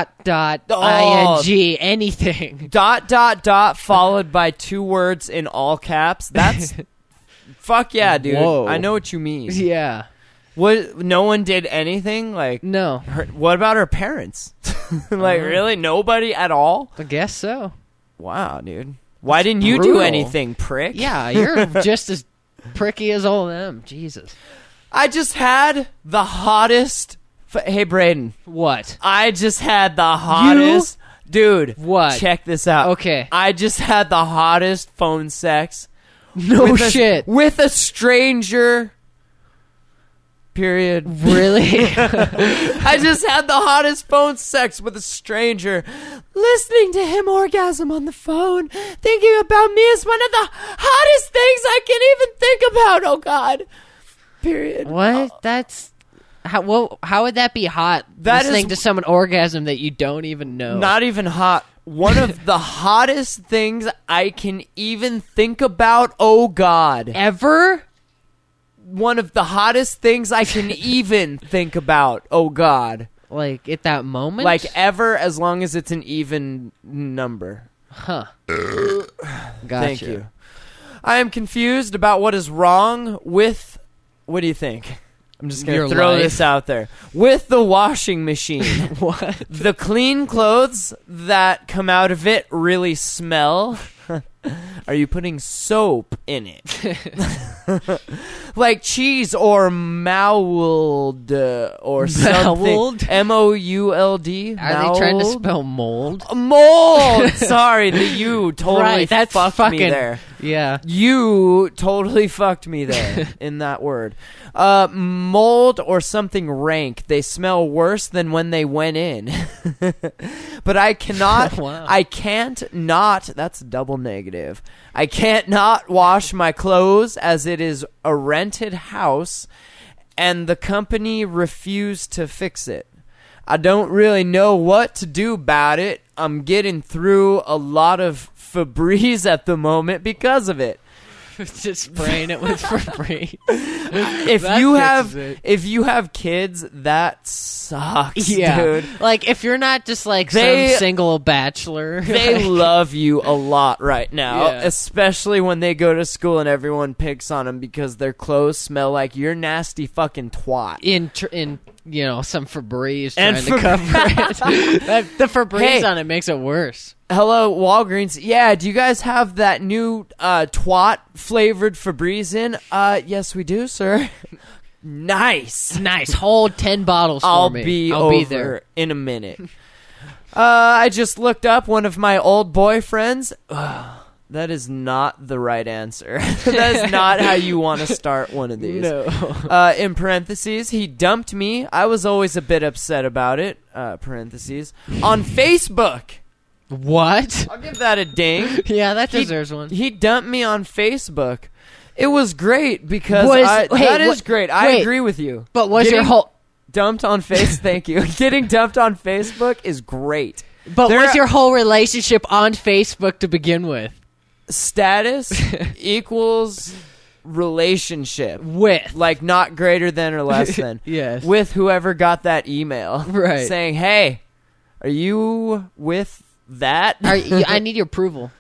anything. ... followed by 2 words in all caps. That's. Fuck yeah, dude. Whoa. I know what you mean. Yeah. What? No one did anything? Like. No. What about her parents? Like, really? Nobody at all? I guess so. Wow, dude. Why didn't you do brutal. anything, prick? Yeah, you're just as pricky as all of them. Jesus. I just had the hottest... Hey, Braden. What? I just had the hottest... Dude. What? Check this out. Okay. I just had the hottest phone sex. No shit. With a stranger... Period. Really? I just had the hottest phone sex with a stranger. Listening to him orgasm on the phone, thinking about me is one of the hottest things I can even think about. Oh, God. Period. What? That's... How would that be hot? Listening to someone orgasm that you don't even know. Not even hot. One of the hottest things I can even think about. Oh, God. Ever? One of the hottest things I can even think about. Oh, God. Like, at that moment? Like, ever, as long as it's an even number. Huh. Gotcha. Thank you. I am confused about what is wrong with... What do you think? I'm just going to throw this out there. With the washing machine. What? The clean clothes that come out of it really smell. Are you putting soap in it? Like cheese or mould or something. Mould? M-O-U-L-D? Are they trying to spell mold? Mold! Sorry, the U totally right, that's fucked me there. Yeah. You totally fucked me there in that word. Mold or something rank. They smell worse than when they went in. But I cannot, Wow. I can't not, that's double negative. I can't not wash my clothes as it is a rented house and the company refused to fix it. I don't really know what to do about it. I'm getting through a lot of Febreze at the moment because of it. Just spraying it with Febreze. If you have kids, that sucks, dude. Like, if you're not just like some single bachelor. They love you a lot right now, Yeah. especially when they go to school and everyone picks on them because their clothes smell like your nasty fucking twat. In some Febreze trying to cover it. The Febreze on it makes it worse. Hello, Walgreens. Yeah, do you guys have that new twat flavored Febreze in? Yes, we do, sir. Nice. Hold 10 bottles for me. I'll be there in a minute. I just looked up one of my old boyfriends. That is not the right answer. That is not how you want to start one of these. No. In parentheses, he dumped me. I was always a bit upset about it. Parentheses. On Facebook. What? I'll give that a ding. Yeah, that deserves one. He dumped me on Facebook. It was great because that is great. I agree with you. But was your whole... Dumped on Facebook? Thank you. Getting dumped on Facebook is great. But was your whole relationship on Facebook to begin with? Status equals relationship with, like, not greater than or less than. Yes. With whoever got that email, right? Saying, "Hey, are you with that? I need your approval.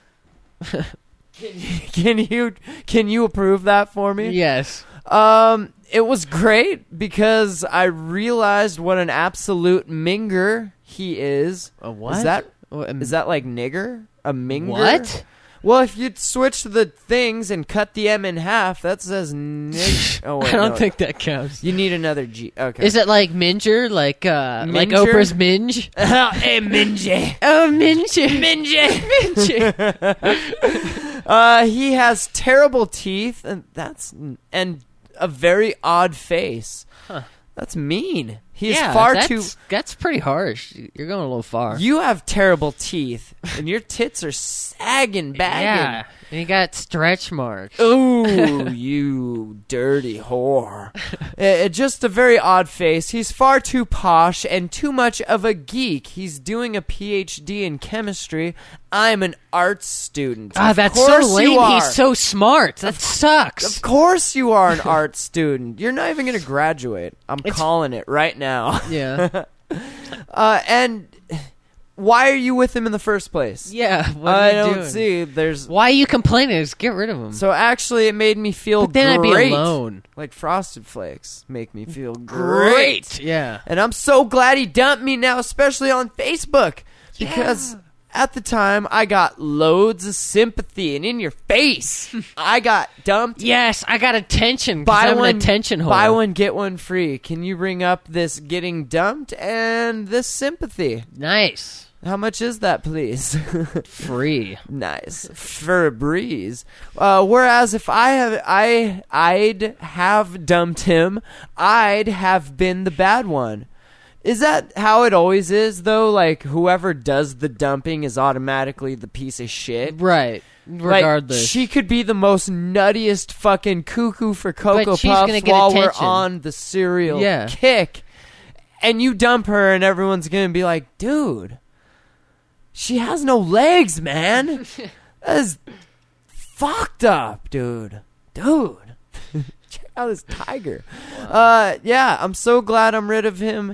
Can you approve that for me?" Yes. It was great because I realized what an absolute minger he is. A what? Is that like nigger? A minger? What? Well, if you switch the things and cut the M in half, that says nig. Oh, wait, I don't think that counts. You need another G. Okay. Is it like Minger? Like Oprah's Minge? Hey, Minge. Oh, Minge. He has terrible teeth, and a very odd face. Huh. That's mean. That's pretty harsh. You're going a little far. You have terrible teeth, and your tits are sagging, bagging. Yeah, and you got stretch marks. Ooh, you dirty whore. Just a very odd face. He's far too posh and too much of a geek. He's doing a PhD in chemistry. I'm an arts student. That's so lame. He's so smart. That sucks. Of course you are an arts student. You're not even going to graduate. I'm calling it right now. Yeah. And why are you with him in the first place? Yeah. What I are you don't doing? see. Why are you complaining? Just get rid of him. So actually, it made me feel but then great. I'd be alone. Like Frosted Flakes make me feel great. Yeah. And I'm so glad he dumped me now, especially on Facebook, because at the time I got loads of sympathy, and in your face, I got dumped. Yes, I got attention. I'm an attention whore. Buy one, get one free. Can you ring up this getting dumped and this sympathy? Nice. How much is that, please? Free. Nice. For a breeze. Whereas if I'd have dumped him, I'd have been the bad one. Is that how it always is, though? Like, whoever does the dumping is automatically the piece of shit? Right. Regardless. Like, she could be the most nuttiest fucking cuckoo for Cocoa Puffs while we're on the cereal kick. And you dump her and everyone's going to be like, dude, she has no legs, man. That is fucked up, dude. Check out this tiger. Yeah, I'm so glad I'm rid of him.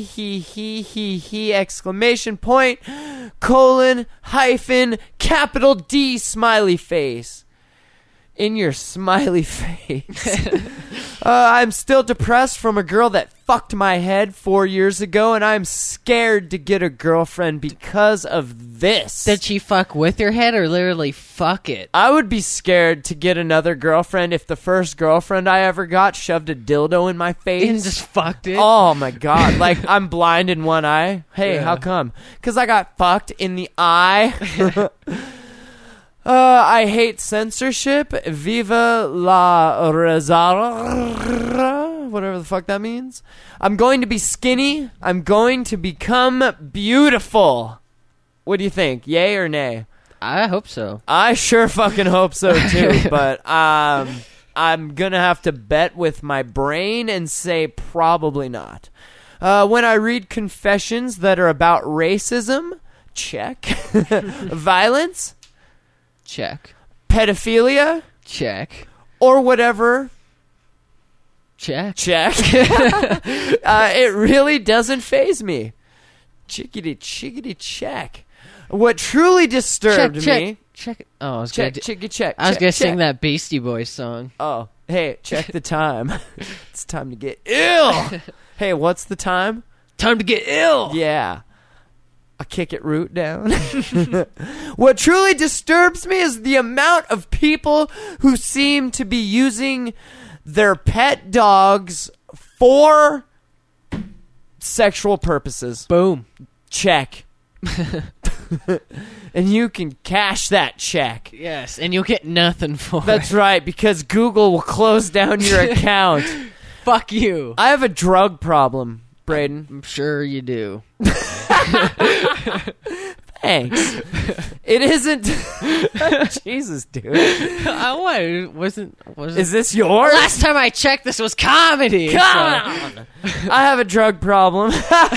He, exclamation point, colon, hyphen, capital D, smiley face. In your smiley face. I'm still depressed from a girl that fucked my head 4 years ago, and I'm scared to get a girlfriend because of this. Did she fuck with your head or literally fuck it? I would be scared to get another girlfriend if the first girlfriend I ever got shoved a dildo in my face. And just fucked it? Oh my god. Like, I'm blind in one eye. Hey, how come? Because I got fucked in the eye. I hate censorship. Viva la rezara. Whatever the fuck that means. I'm going to be skinny. I'm going to become beautiful. What do you think? Yay or nay? I hope so. I sure fucking hope so too. But I'm going to have to bet with my brain and say probably not. When I read confessions that are about racism, check. Violence, check. Pedophilia, check. Or whatever, check. It really doesn't faze me. Chickity check. What truly disturbed me. Check. Oh, I was check. I was gonna sing that Beastie Boys song. Oh, hey, check the time. It's time to get ill. Hey, what's the time? Time to get ill. Yeah. I kick it root down. What truly disturbs me is the amount of people who seem to be using their pet dogs for sexual purposes. Boom. Check. And you can cash that check. Yes, and you'll get nothing for That's it. right, because Google will close down your account. Fuck you. I have a drug problem, Braden. I'm sure you do. Thanks. It isn't. Jesus, dude. Is this yours? Last time I checked, this was comedy. Come on. I have a drug problem.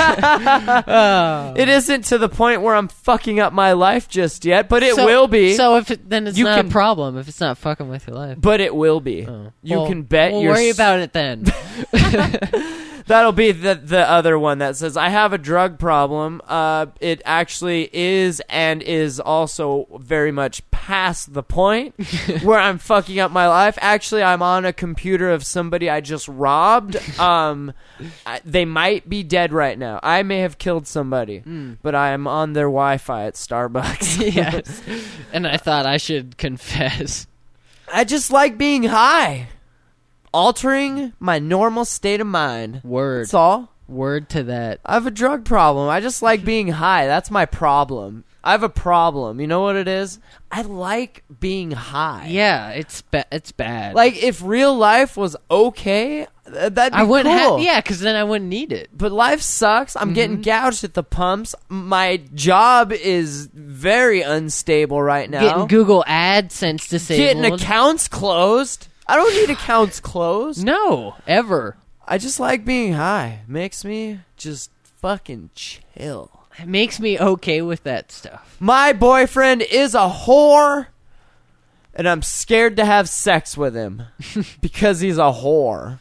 It isn't to the point where I'm fucking up my life just yet, but it will be. So then it's not a problem if it's not fucking with your life. But it will be. Oh. You can bet. We'll worry about it then. That'll be the other one that says, I have a drug problem. It actually is and is also very much past the point where I'm fucking up my life. Actually, I'm on a computer of somebody I just robbed. They might be dead right now. I may have killed somebody, but I am on their Wi-Fi at Starbucks. Yes. And I thought I should confess. I just like being high. Altering my normal state of mind. Word. That's all. Word to that. I have a drug problem. I just like being high. That's my problem. I have a problem. You know what it is? I like being high. Yeah, it's bad. Like, if real life was okay, that'd be I wouldn't cool. Yeah, because then I wouldn't need it. But life sucks. I'm getting gouged at the pumps. My job is very unstable right now. Getting Google AdSense disabled. Getting accounts closed. I don't need accounts closed. No, ever. I just like being high. Makes me just fucking chill. It makes me okay with that stuff. My boyfriend is a whore, and I'm scared to have sex with him because he's a whore.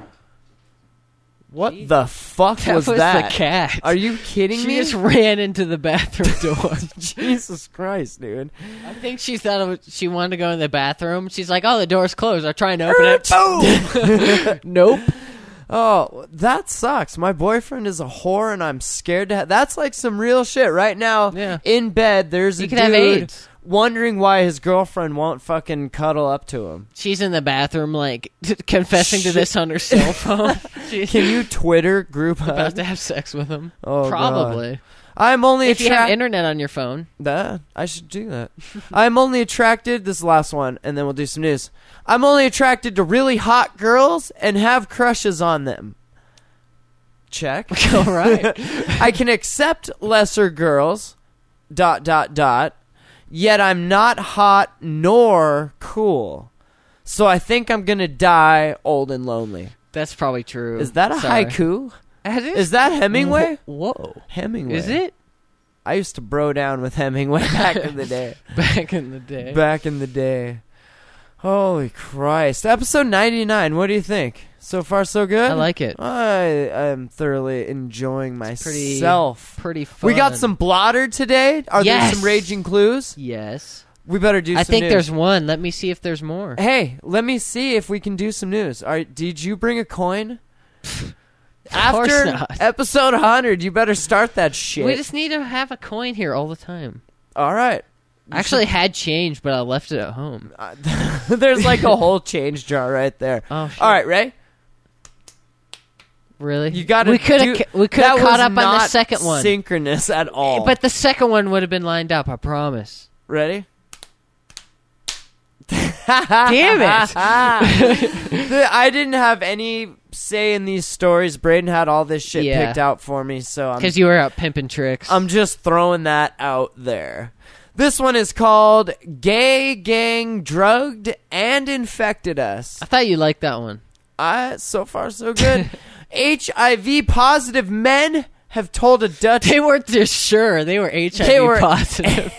What the fuck was that? The cat. Are you kidding me? She just ran into the bathroom door. Jesus Christ, dude. I think she thought she wanted to go in the bathroom. She's like, oh, the door's closed. I'm trying to open it. Boom! Nope. Oh, that sucks. My boyfriend is a whore, and I'm scared to that's like some real shit. Right now, in bed, there's a dude have AIDS. Wondering why his girlfriend won't fucking cuddle up to him. She's in the bathroom, like, confessing to this on her cell phone. Can you Twitter group hug? About to have sex with him. Oh, probably. God. I'm only if you have internet on your phone. I should do that. I'm only attracted, this is the last one, and then we'll do some news. I'm only attracted to really hot girls and have crushes on them. Check. All right. I can accept lesser girls, ... Yet I'm not hot nor cool. So I think I'm going to die old and lonely. That's probably true. Is that a haiku? Is that Hemingway? Whoa. Hemingway. Is it? I used to bro down with Hemingway back in the day. Back in the day. Back in the day. Holy Christ. Episode 99. What do you think? So far, so good? I like it. I am thoroughly enjoying myself. Pretty fun. We got some blotter today. Are there some raging clues? Yes. We better do some news. I think there's one. Let me see if there's more. Hey, let me see if we can do some news. All right, did you bring a coin? After not. Episode 100, you better start that shit. We just need to have a coin here all the time. All right. I actually had change, but I left it at home. There's like a whole change jar right there. Oh, shit. All right, Ray. Really? You got to. We could have caught up on the second one. Synchronous at all. But the second one would have been lined up. I promise. Ready? Damn it! I didn't have any say in these stories. Braden had all this shit picked out for me, so because you were out pimping tricks. I'm just throwing that out there. This one is called "Gay Gang Drugged and Infected Us." I thought you liked that one. So far so good. HIV positive men have told a Dutch. They weren't just sure. They were HIV positive.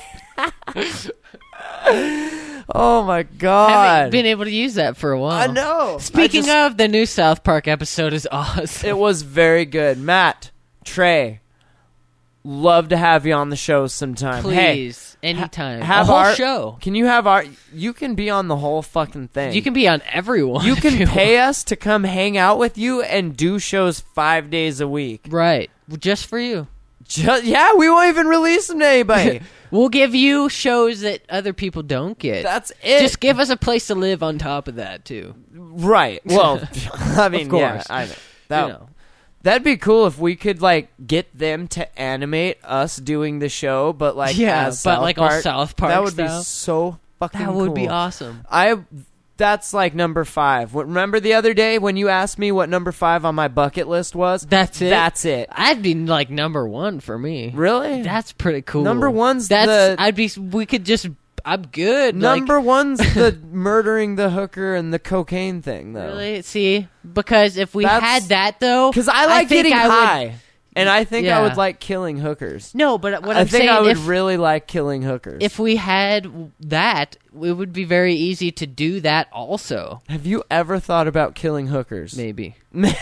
Oh my God! Haven't been able to use that for a while. I know. Speaking of, the new South Park episode is awesome. It was very good. Matt, Trey, love to have you on the show sometime. Please, anytime. Have a whole our show. Can you have our? You can be on the whole fucking thing. You can be on everyone. You can pay us to come hang out with you and do shows 5 days a week. Right, just for you. Yeah, we won't even release them to anybody. We'll give you shows that other people don't get. That's it. Just give us a place to live on top of that, too. Right. Well, I mean, of course. yeah, I know. That'd be cool if we could like get them to animate us doing the show, but like as but South like Park. all South Park That would style. be so fucking That cool. would be awesome. That's like number 5. Remember the other day when you asked me what number 5 on my bucket list was? That's it. That's it. I'd be like number 1 for me. Really? That's pretty cool. Number 1's We could just. I'm good. Number 1's the murdering the hooker and the cocaine thing, though. Really? See, because if we had that though, because I like getting high, and I think I would Yeah. like killing hookers. No, but what I I'm think saying, I would if, really like killing hookers. if we had that, it would be very easy to do that. Also, Have you ever thought about killing hookers? maybe.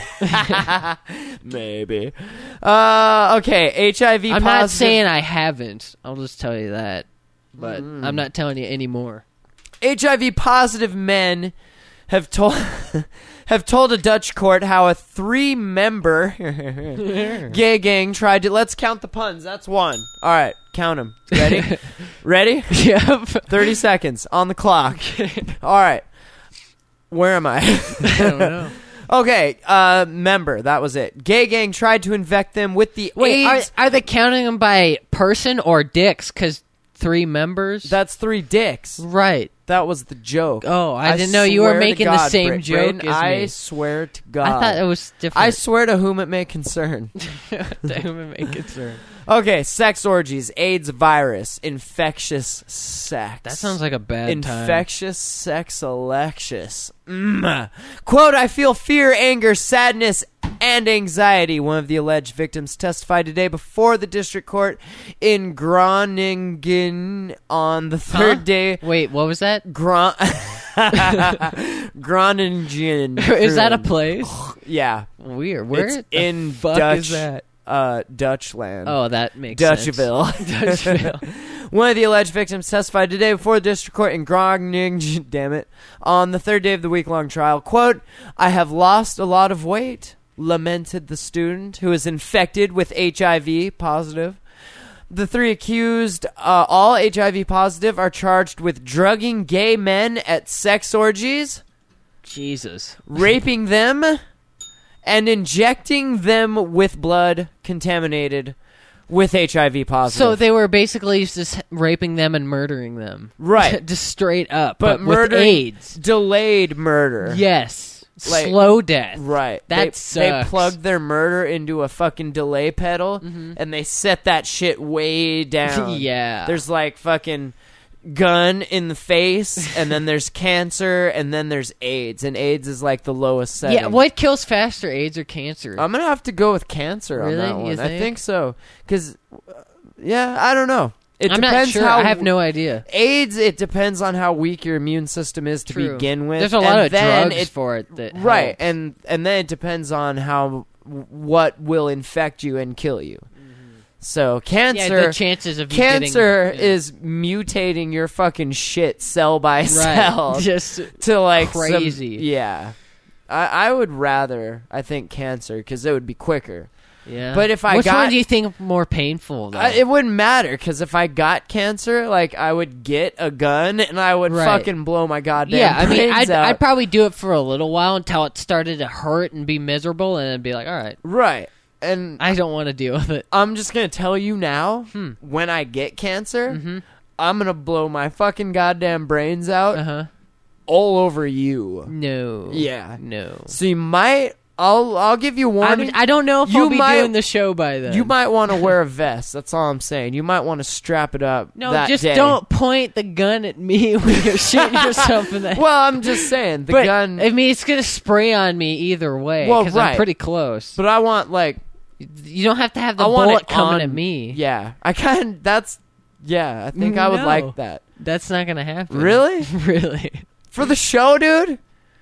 Maybe. Okay, HIV I'm positive. not saying I haven't. I'll just tell you that, but I'm not telling you anymore. HIV positive men have told a Dutch court how a 3-member gay gang tried to. Let's count the puns. That's 1. All right, count them. Ready? Ready? Yep. 30 seconds on the clock. All right. Where am I? I don't know. Okay, member. That was it. Gay gang tried to infect them with the Wait, AIDS. are they counting them by person or dicks? Because 3 members. That's 3 dicks. Right. That was the joke. Oh, I didn't know you were swear to making the God, same joke Braden, as I me. swear to God. I thought it was different. I swear to whom it may concern. Damn, it make concern. Okay, sex orgies, AIDS virus, infectious sex. That sounds like a bad time. Infectious sex alexis. Quote, I feel fear, anger, sadness, and anxiety. One of the alleged victims testified today before the district court in Groningen on the third day. Wait, what was that? Groningen. Is that a place? Yeah. Weird. Where It's the in fuck Dutch, is that? Dutchland. Oh, that makes sense. Dutchville. Dutchville. One of the alleged victims testified today before the district court in Groningen, damn it, on the third day of the week-long trial. Quote, I have lost a lot of weight, lamented the student who is infected with HIV positive. The 3 accused, all HIV positive, are charged with drugging gay men at sex orgies, Jesus. raping them, and injecting them with blood contaminated with HIV positive. So they were basically just raping them and murdering them. Right. Just straight up. but with murdering, AIDS. delayed murder. Yes. Like- Slow death. Right. That they sucks. plugged their murder into a fucking delay pedal, and they set that shit way down. Yeah. There's like fucking gun in the face, and then there's cancer, and then there's AIDS, and AIDS is like the lowest setting. Yeah, what kills faster, AIDS or cancer? I'm gonna have to go with cancer on Really? that You one. I think? think so, because I don't know. It I'm not depends sure. how I have no idea. AIDS. It depends on how weak your immune system is to True. begin with. There's a lot and of then drugs for it that right, help. and then it depends on what will infect you and kill you. So cancer, Yeah, the chances of you cancer getting, yeah. is mutating your fucking shit cell by cell, Right. Just to like crazy. Yeah, I would rather think cancer because it would be quicker. yeah. But if I Which got- one do you think more painful? Though? It wouldn't matter because if I got cancer, like I would get a gun and I would Right. fucking blow my goddamn yeah, I mean, brains out. I'd probably do it for a little while until it started to hurt and be miserable, and then be like, all right, right. And I don't want to deal with it. I'm just gonna tell you now, when I get cancer, I'm gonna blow my fucking goddamn brains out Uh huh. all over you. No. Yeah. No. So you might. I'll give you warning. I don't know if You I'll be might- doing the show by then. You might want to wear a vest. That's all I'm saying. You might want to strap it up. No, that just day. don't point the gun at me when you're shooting yourself in the head. Well, I'm just saying the But, gun. I mean, it's gonna spray on me either way Well, because right. I'm pretty close. But I want like You don't have to have the I want bullet it coming on at me. Yeah, I kind. That's. Yeah, I think I would No. like that. That's not gonna happen. Really? Really? For the show, dude.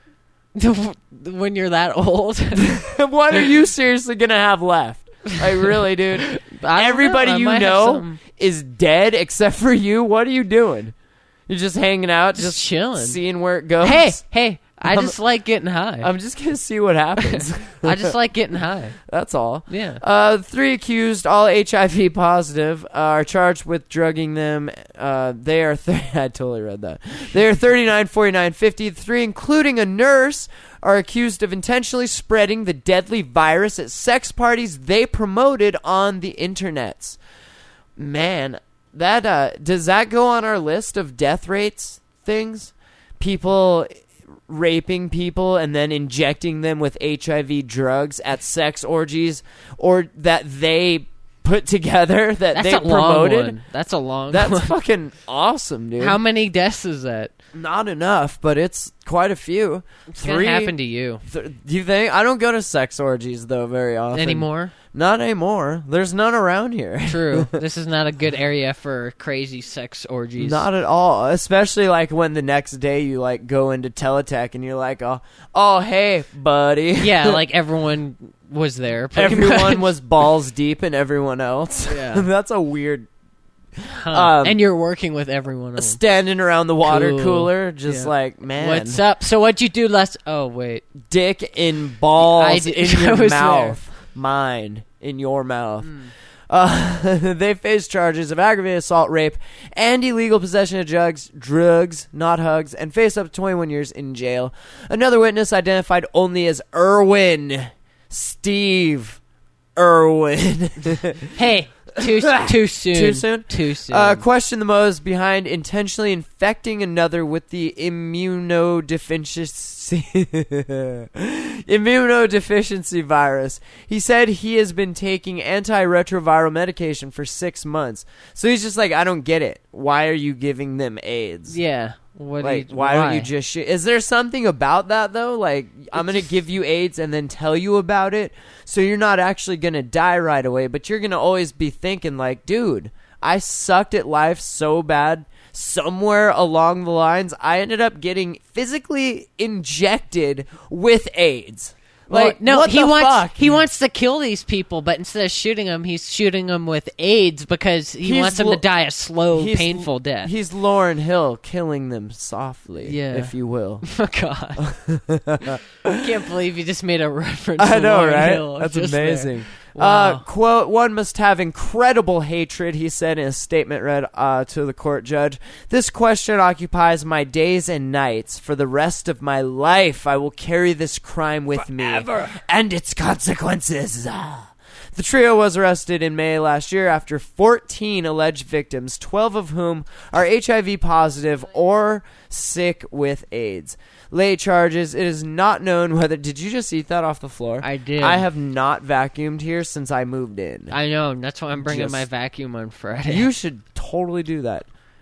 When you're that old? What are you seriously gonna have left? Like really, dude. I don't Everybody know. I you might have know something. is dead except for you. What are you doing? You're just hanging out, Just chilling. seeing where it goes. Hey, I just like getting high. I'm just going to see what happens. I just like getting high. That's all. Yeah. 3 accused, all HIV positive, are charged with drugging them. They are I totally read that. They are 39, 49, 50. 3, including a nurse, are accused of intentionally spreading the deadly virus at sex parties they promoted on the internets. Man, that does that go on our list of death rates things? People raping people and then injecting them with HIV drugs at sex orgies, or that they put together that they promoted. That's a long That's one. fucking awesome, dude. How many deaths is that? Not enough, but it's quite a few. It's gonna happen to you. Do you think? I don't go to sex orgies though very often Anymore? Not anymore. There's none around here. True. This is not a good area for crazy sex orgies. Not at all. Especially like when the next day you like go into Teletech and you're like, oh hey, buddy. Yeah, like everyone was there. Everyone was balls deep in everyone else. Yeah. That's a weird. And you're working with everyone else. Standing around the water cooler, just like, man. What's up? So what'd you do last... Oh, wait. Dick in balls in your mouth. Mine in your mouth. They face charges of aggravated assault, rape, and illegal possession of drugs, not hugs, and face up to 21 years in jail. Another witness identified only as Steve Irwin. Hey, too soon. Too soon? Too soon. Question the motives behind intentionally infecting another with the immunodeficiency virus. He said he has been taking antiretroviral medication for 6 months. So he's just like, I don't get it. Why are you giving them AIDS? Yeah. Why don't you just is there something about that though? Like, I'm going to give you AIDS and then tell you about it, so you're not actually going to die right away, but you're going to always be thinking like, dude, I sucked at life so bad. Somewhere along the lines, I ended up getting physically injected with AIDS. Like, no, what he the wants fuck? he wants to kill these people, but instead of shooting them, he's shooting them with AIDS because he wants them to die a slow, painful death. He's Lauryn Hill, killing them softly, if you will. Oh, God. I can't believe you just made a reference I to know, Lauryn right? Hill. That's just amazing. There. Wow. Quote, one must have incredible hatred, he said in a statement read to the court judge. This question occupies my days and nights. For the rest of my life, I will carry this crime with me and its consequences. The trio was arrested in May last year after 14 alleged victims, 12 of whom are HIV positive or sick with AIDS. Late charges. It is not known whether... Did you just eat that off the floor? I did. I have not vacuumed here since I moved in. I know. That's why I'm bringing my vacuum on Friday. You should totally do that.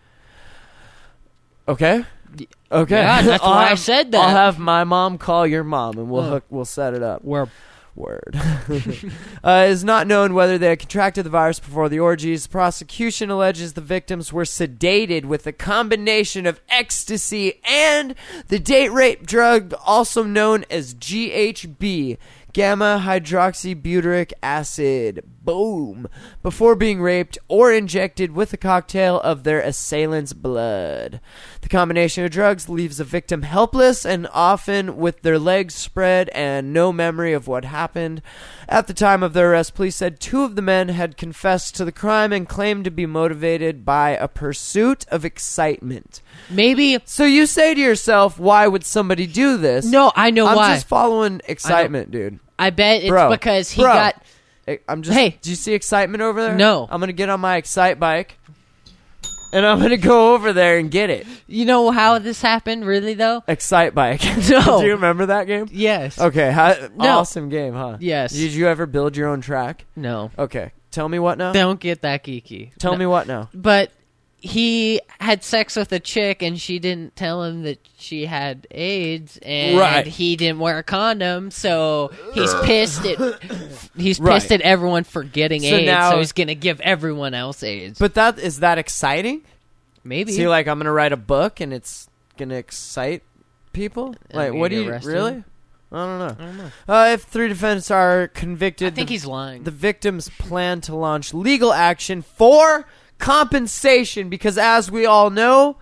Okay? Okay. Yeah, that's why I said that. I'll have my mom call your mom, and we'll set it up. Word. It is not known whether they had contracted the virus before the orgies. The prosecution alleges the victims were sedated with a combination of ecstasy and the date rape drug also known as GHB, gamma hydroxybutyric acid. Boom. Before being raped or injected with a cocktail of their assailant's blood. The combination of drugs leaves the victim helpless and often with their legs spread and no memory of what happened. At the time of their arrest, police said 2 of the men had confessed to the crime and claimed to be motivated by a pursuit of excitement. Maybe. So you say to yourself, why would somebody do this? No, I know why. I'm just following excitement, dude. I bet it's because he got... I'm just. Hey, do you see excitement over there? No. I'm gonna get on my Excite bike, and I'm gonna go over there and get it. You know how this happened, really though? Excite bike. No. Do you remember that game? Yes. Okay. Awesome game, huh? Yes. Did you ever build your own track? No. Okay. Tell me what now. Don't get that geeky. Tell me what now. But he had sex with a chick and she didn't tell him that she had AIDS, and he didn't wear a condom, so he's pissed at everyone for getting AIDS, so he's gonna give everyone else AIDS. But is that exciting? Maybe. See, like, I'm gonna write a book and it's gonna excite people? Like, what do you really? I don't know. If 3 defendants are convicted, I think he's lying. The victims plan to launch legal action for compensation, because as we all know,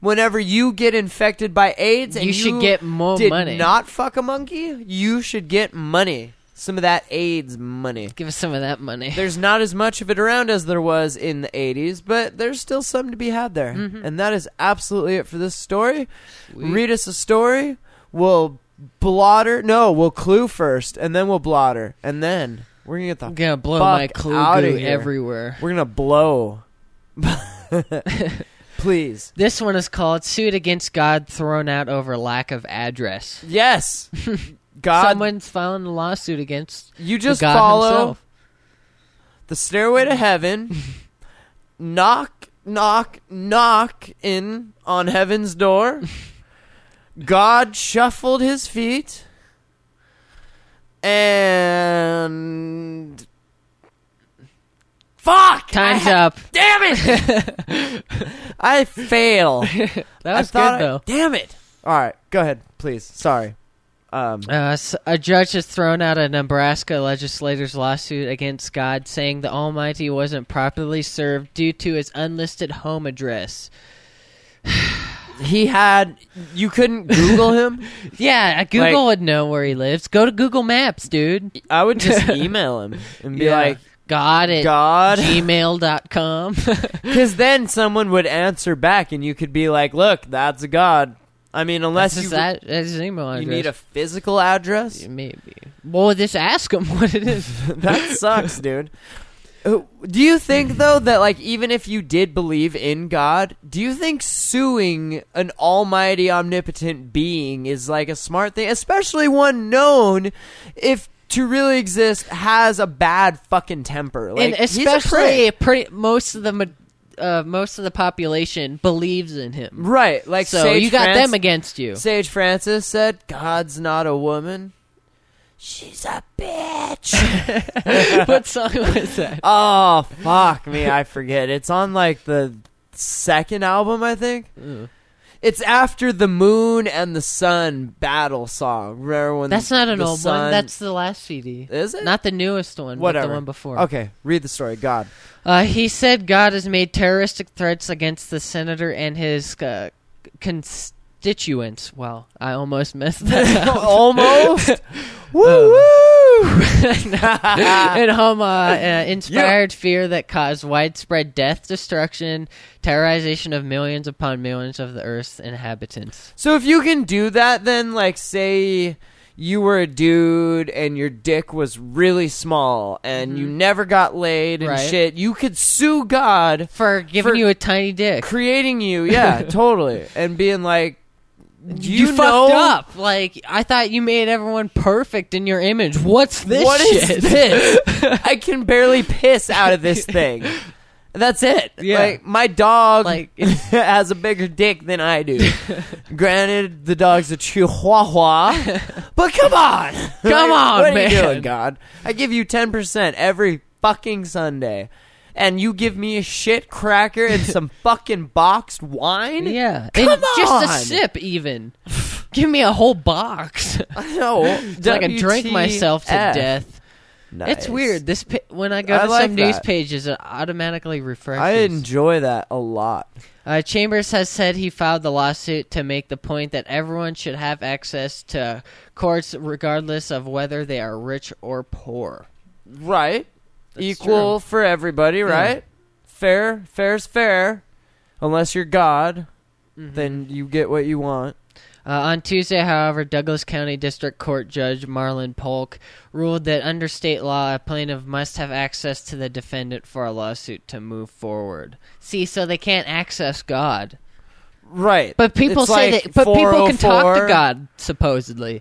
whenever you get infected by AIDS and you should get more did money. Not fuck a monkey, you should get money. Some of that AIDS money. Give us some of that money. There's not as much of it around as there was in the 80s, but there's still some to be had there. Mm-hmm. And that is absolutely it for this story. Read us a story. We'll blotter. No, we'll clue first, and then we'll blotter. And then we're going to get the I'm gonna blow fuck my clue outta goo here. everywhere. We're going to blow. Please. This one is called Suit Against God Thrown Out Over Lack of Address. Yes. God. Someone's filing a lawsuit against You just God follow himself. the stairway to heaven. Knock, knock, knock in on heaven's door. God shuffled his feet. And... Fuck! Time's up. Damn it! I fail. That was good, though. Damn it! All right, go ahead, please. Sorry. A judge has thrown out a Nebraska legislator's lawsuit against God, saying the Almighty wasn't properly served due to his unlisted home address. You couldn't Google him? Yeah, Google would know where he lives. Go to Google Maps, dude. I would just email him and be like, God at gmail.com. Because then someone would answer back and you could be like, look, that's a God. I mean, unless that's his email address. You need a physical address? Maybe. Well, just ask him what it is. That sucks, dude. Do you think, though, that, like, even if you did believe in God, do you think suing an almighty, omnipotent being is, like, a smart thing? Especially one known, if to really exist, has a bad fucking temper. Like, and especially most of the population believes in him. Right. Like, so you got them against you. Sage Francis said, God's not a woman. She's a bitch. What song was that? Oh, fuck me. I forget. It's on, like, the second album, I think. It's after the Moon and the Sun battle song. Remember when That's not an old sun... one. That's the last CD. Is it? Not the newest one, Whatever. but the one before. Okay, read the story. God. He said God has made terroristic threats against the senator and his constituents. Wow, I almost messed that up. Almost? Woo-woo! And inspired fear that caused widespread death, destruction, terrorization of millions upon millions of the Earth's inhabitants. So if you can do that, then, like, say you were a dude and your dick was really small and you never got laid and shit, you could sue God for giving you a tiny dick. Creating you, yeah, totally. And being like, you fucked up. Like, I thought you made everyone perfect in your image. What's this shit? Is this? I can barely piss out of this thing. That's it. Yeah. Like, my dog has a bigger dick than I do. Granted, the dog's a chihuahua, but come on. Come on, what man. What are you doing, God? I give you 10% every fucking Sunday. And you give me a shit cracker and some fucking boxed wine? Yeah. Come on. Just a sip, even. Give me a whole box. I know. So I can drink myself to death. Nice. It's weird. When I go to some news pages, it automatically refreshes. I enjoy that a lot. Chambers has said he filed the lawsuit to make the point that everyone should have access to courts regardless of whether they are rich or poor. Right. That's equal for everybody, right? Yeah. Fair's fair. Unless you're God, then you get what you want. On Tuesday, however, Douglas County District Court Judge Marlon Polk ruled that under state law, a plaintiff must have access to the defendant for a lawsuit to move forward. See, so they can't access God. Right. But people say that people can talk to God, supposedly.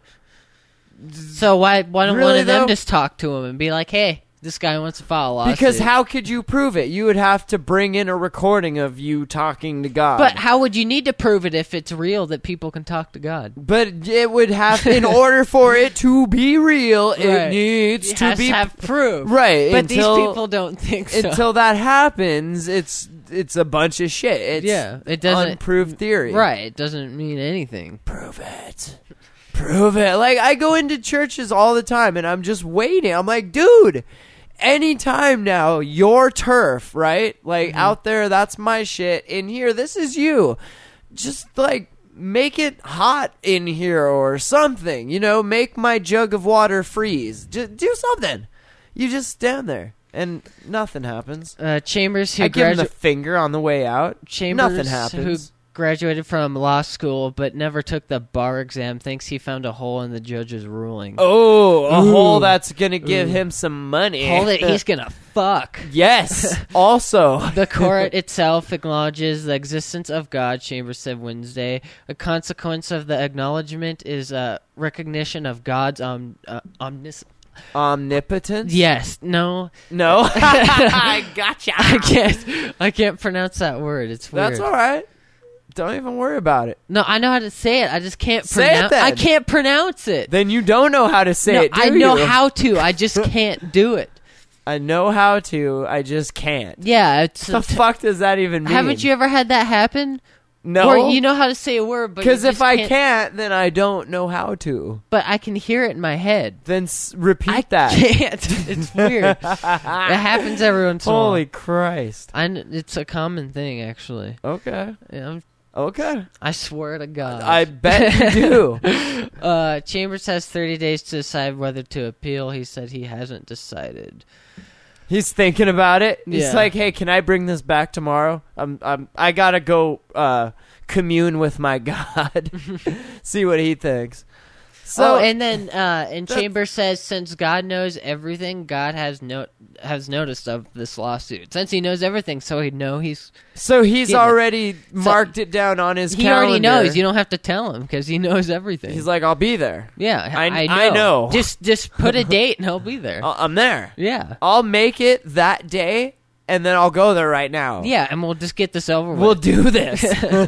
So why don't one of them just talk to him and be like, hey, this guy wants to file a lawsuit? Because how could you prove it? You would have to bring in a recording of you talking to God. But how would you need to prove it if it's real that people can talk to God? But it would have, in order for it to be real, it needs to be have proof. Right. But these people don't think so. Until that happens, it's a bunch of shit. It doesn't unproved theory. Right. It doesn't mean anything. Prove it. Prove it. Like, I go into churches all the time and I'm just waiting. I'm like, dude, anytime now, your turf, right? Like, out there, that's my shit. In here, this is you. just like make it hot in here or something. You know, make my jug of water freeze. Just do something. You just stand there and nothing happens. Chambers, who I give him the finger on the way out. Chambers, nothing happens. Who graduated from law school but never took the bar exam, thinks he found a hole in the judge's ruling. Oh, a hole that's gonna give him some money. Hole that he's gonna fuck. Yes. Also, the court itself acknowledges the existence of God, Chambers said Wednesday. A consequence of the acknowledgement is recognition of God's omnipotence. Yes. No. I gotcha. I can't pronounce that word. It's weird. That's all right. Don't even worry about it. No, I know how to say it. I just can't pronounce it. I can't pronounce it. Then you don't know how to say it, do I know you? how to. I just can't do it. I know how to. I just can't. Yeah. It's the fuck does that even mean? Haven't you ever had that happen? No. Where you know how to say a word, but because if I can't, then I don't know how to. But I can hear it in my head. Then repeat that. I can't. It's weird. It happens every once in a while. Holy Christ! It's a common thing, actually. Okay. Yeah, okay. I swear to God. I bet you do. Chambers has 30 days to decide whether to appeal. He said he hasn't decided. He's thinking about it. He's Yeah. like, "Hey, can I bring this back tomorrow? I gotta go commune with my God, see what he thinks." So, and then Chambers says, since God knows everything, God has noticed of this lawsuit. Since he knows everything, so he's already marked it down on his calendar. He already knows. You don't have to tell him because he knows everything. He's like, I'll be there. Yeah, I know. Just put a date and he'll be there. I'm there. Yeah. I'll make it that day, and then I'll go there right now. Yeah, and we'll just get this over with. We'll do this.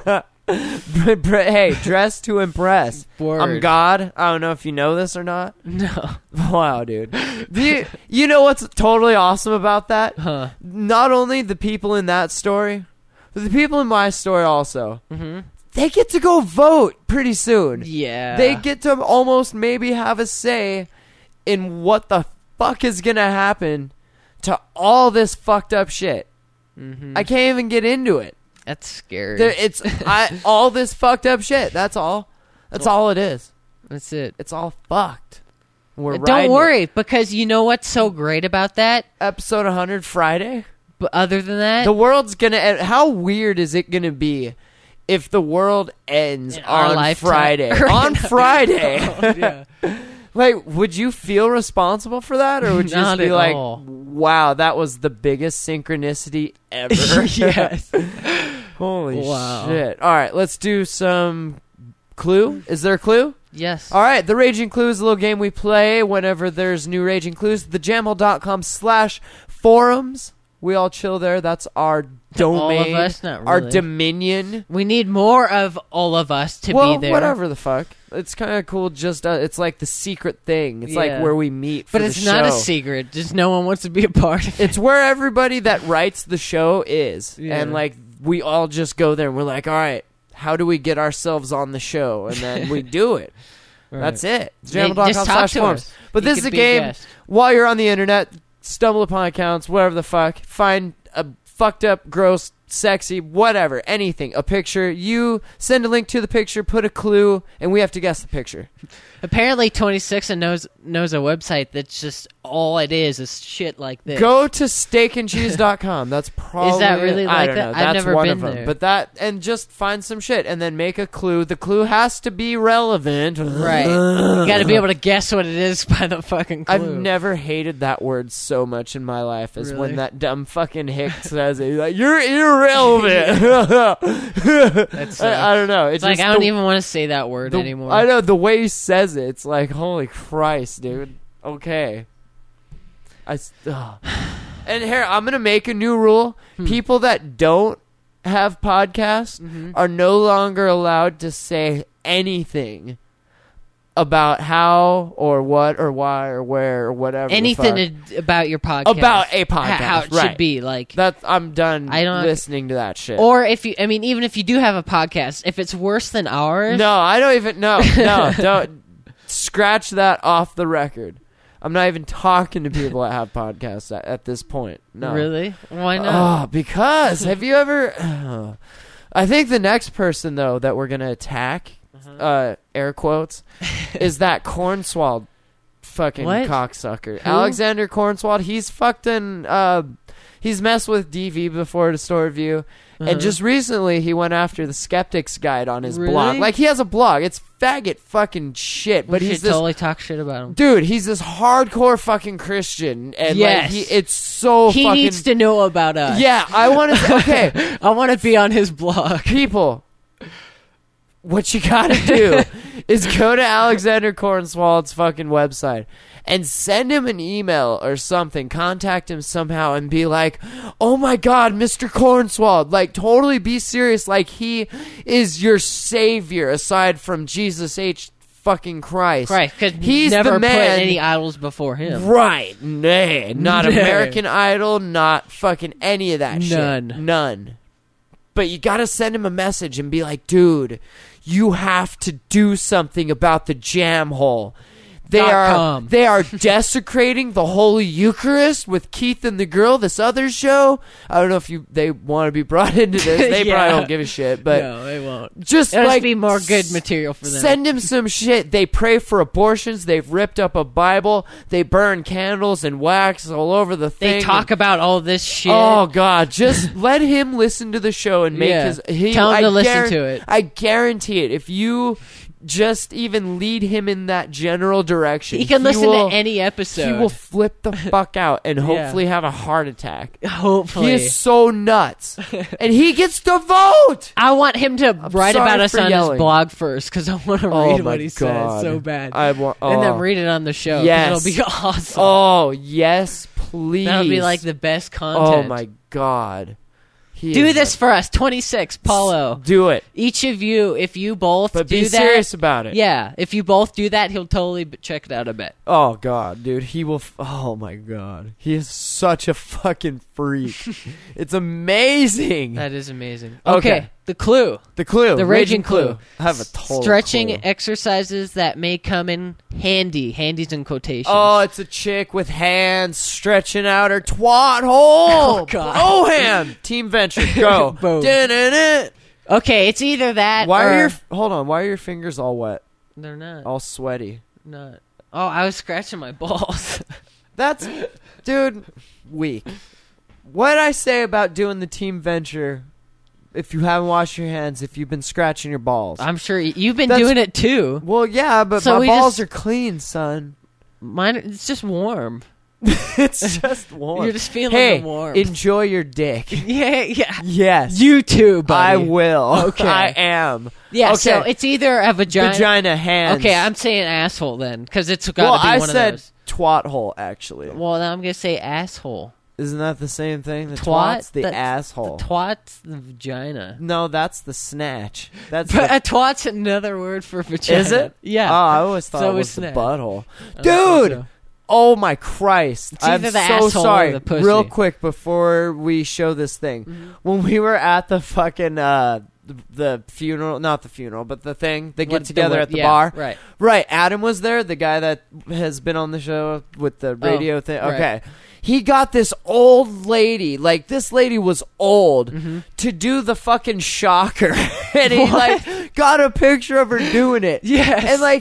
Hey, dress to impress. Word. I'm God. I don't know if you know this or not. No. Wow, dude. You know what's totally awesome about that? Huh. Not only the people in that story, but the people in my story also. Mm-hmm. They get to go vote pretty soon. Yeah. They get to almost maybe have a say in what the fuck is going to happen to all this fucked up shit. Mm-hmm. I can't even get into it. That's scary. It's all this fucked up shit. That's all. That's all it is. That's it. It's all fucked. Don't worry, because you know what's so great about that? Episode 100 Friday. But other than that, the world's gonna end. How weird is it gonna be if the world ends on Friday? On Friday. Oh, yeah. Like, would you feel responsible for that, or would you just be like, "Wow, that was the biggest synchronicity ever"? Yes. Holy shit! All right, let's do some Clue. Is there a clue? Yes. All right, the Raging Clue is a little game we play whenever there's new Raging Clues. thejamhole.com/forums. We all chill there. That's our domain. All of us? Not really. Our dominion. We need more of all of us to be there. Whatever the fuck. It's kind of cool. Just it's like the secret thing. It's like where we meet for but it's not a secret. Just no one wants to be a part of it. It's where everybody that writes the show is. Yeah. And like we all just go there and we're like, all right, how do we get ourselves on the show? And then we do it. Right. That's it. Jamhole.com/forums. But this is a game. While you're on the internet, stumble upon accounts, whatever the fuck, find a fucked up, gross, sexy, whatever, anything, a picture. You send a link to the picture, put a clue, and we have to guess the picture. Apparently, Tony Sixon knows a website that's just all it is shit like this. Go to steakandcheese.com. That's probably... Is that really like that? I've never one been of them. there. But and just find some shit, and then make a clue. The clue has to be relevant. Right. You got to be able to guess what it is by the fucking clue. I've never hated that word so much in my life as when that dumb fucking hick says it. He's like, you're irrelevant. That's I don't know. It's like, I don't even want to say that word anymore. I know, the way he says it, it's like, holy Christ, dude. Okay. And here, I'm going to make a new rule. People that don't have podcasts are no longer allowed to say anything about how or what or why or where or whatever. Anything about your podcast. About a podcast. How it should be. Like that. I'm done listening to that shit. Or even if you do have a podcast, if it's worse than ours. No, I don't even, no, don't. Scratch that off the record. I'm not even talking to people that have podcasts at this point. No. Really? Why not? Oh, because have you ever... I think the next person though that we're gonna attack, air quotes, is that Cornswald fucking cocksucker. Who? Alexander Cornswald. He's fucked in. He's messed with DV before the store review. And just recently, he went after the Skeptic's Guide on his blog. Like, he has a blog. It's faggot fucking shit. But he's totally talk shit about him. Dude, he's this hardcore fucking Christian. And, like, it's so he fucking... He needs to know about us. Yeah, I want to... Okay. I want to be on his blog. People, what you gotta do is go to Alexander Cornswald's fucking website and send him an email or something, contact him somehow and be like, oh my God, Mr. Cornswald, like totally be serious, like he is your savior aside from Jesus H. fucking Christ. Right, because he's never the man, put any idols before him. Right, nay, not American Idol, not fucking any of that shit. None. But you gotta send him a message and be like, dude, you have to do something about the jam hole. They are desecrating the Holy Eucharist with Keith and the Girl, this other show. I don't know if they want to be brought into this. They probably don't give a shit, but no, they won't. It'll like be more good material for them. Send him some shit. They pray for abortions. They've ripped up a Bible. They burn candles and wax all over the thing. They talk about all this shit. Oh God! Just let him listen to the show and make his. Tell him to listen to it. I guarantee it. If you just even lead him in that general direction, he can listen to any episode. He will flip the fuck out and hopefully have a heart attack. Hopefully. He is so nuts. And he gets to vote! I want him to write about us on his blog first, because I want to read what he says so bad. And then read it on the show. Yes. It'll be awesome. Oh, yes, please. That would be like the best content. Oh, my God. Do this for us, 26, Paulo. Do it. Each of you, if you both do that. But be serious about it. Yeah, if you both do that, he'll totally check it out, I bet. Oh, God, dude. He will... oh, my God. He is such a fucking freak. It's amazing. That is amazing. Okay. The clue. The clue. The raging clue. I have a total Stretching clue. Exercises that may come in handy. Handy's in quotations. Oh, it's a chick with hands stretching out her twat hole. Oh, God. Oh, hand. Team Venture. Go. Boom. Okay, it's either that Hold on. Why are your fingers all wet? They're not. All sweaty. Not. Oh, I was scratching my balls. That's... dude, weak. What'd I say about doing the Team Venture... if you haven't washed your hands, if you've been scratching your balls? I'm sure you've been doing it too. Well, yeah, but my balls are clean, son. Mine, it's just warm. It's just warm. You're just feeling the warmth. Enjoy your dick. Yeah. Yes. You too, buddy. I will. Okay. I am. Yeah, okay. so it's either a vagina... Vagina, hands. Okay, I'm saying asshole then, because it's got to be one of those. Well, I said twat hole, actually. Well, then I'm going to say asshole. Isn't that the same thing? The twat's the asshole. The twat's the vagina. No, that's the snatch. But a twat's another word for vagina. Is it? Yeah. Oh, I always thought it was the butthole. Dude! Oh my Christ. I'm so sorry. Or the pussy. Real quick before we show this thing. Mm-hmm. When we were at the fucking the funeral, not the funeral, but the thing, they get together at the bar. Right. Right. Adam was there, the guy that has been on the show with the radio thing. Okay. Right. He got this old lady, like this lady was old, to do the fucking shocker. And he like got a picture of her doing it. Yes. And like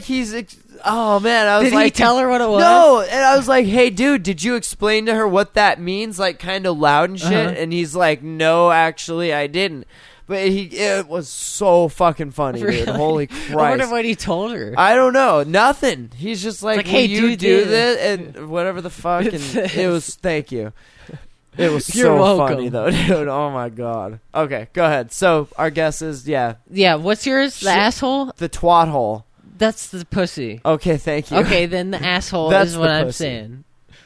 oh man, I was Did like, he tell her what it was? No, and I was like, hey dude, did you explain to her what that means, like kind of loud and shit? And he's like, no, actually I didn't. But it was so fucking funny, really? Dude. Holy Christ. I wonder what he told her. I don't know. Nothing. He's just like, hey, you do this? And whatever the fuck. And it was, thank you. It was You're so welcome. funny, though, dude. Oh, my God. Okay, go ahead. So, our guess is, Yeah, what's yours? The asshole? The twat hole. That's the pussy. Okay, thank you. Okay, then the asshole is what I'm saying.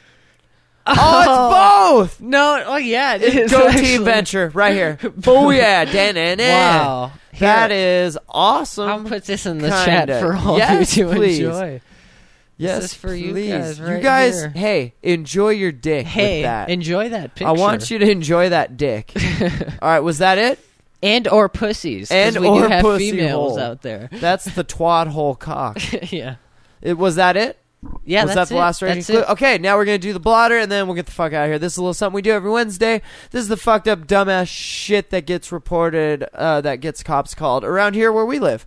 Oh, it's both! No, oh yeah, it is. Go Team Venture, right here. Oh yeah, wow. That is awesome. I'll put this in the chat for all you to enjoy. Yes, this is for please. You guys right you guys, here. Hey, enjoy your dick with that. Enjoy that picture. I want you to enjoy that dick. All right, was that it? And or pussies. And we or do have pussy females hole. out there. That's the twat hole cock. Yeah. Was that it? Yeah, Was that's that the last rating? That's it. Okay, now we're going to do the blotter, and then we'll get the fuck out of here. This is a little something we do every Wednesday. This is the fucked up, dumbass shit that gets reported, that gets cops called around here where we live.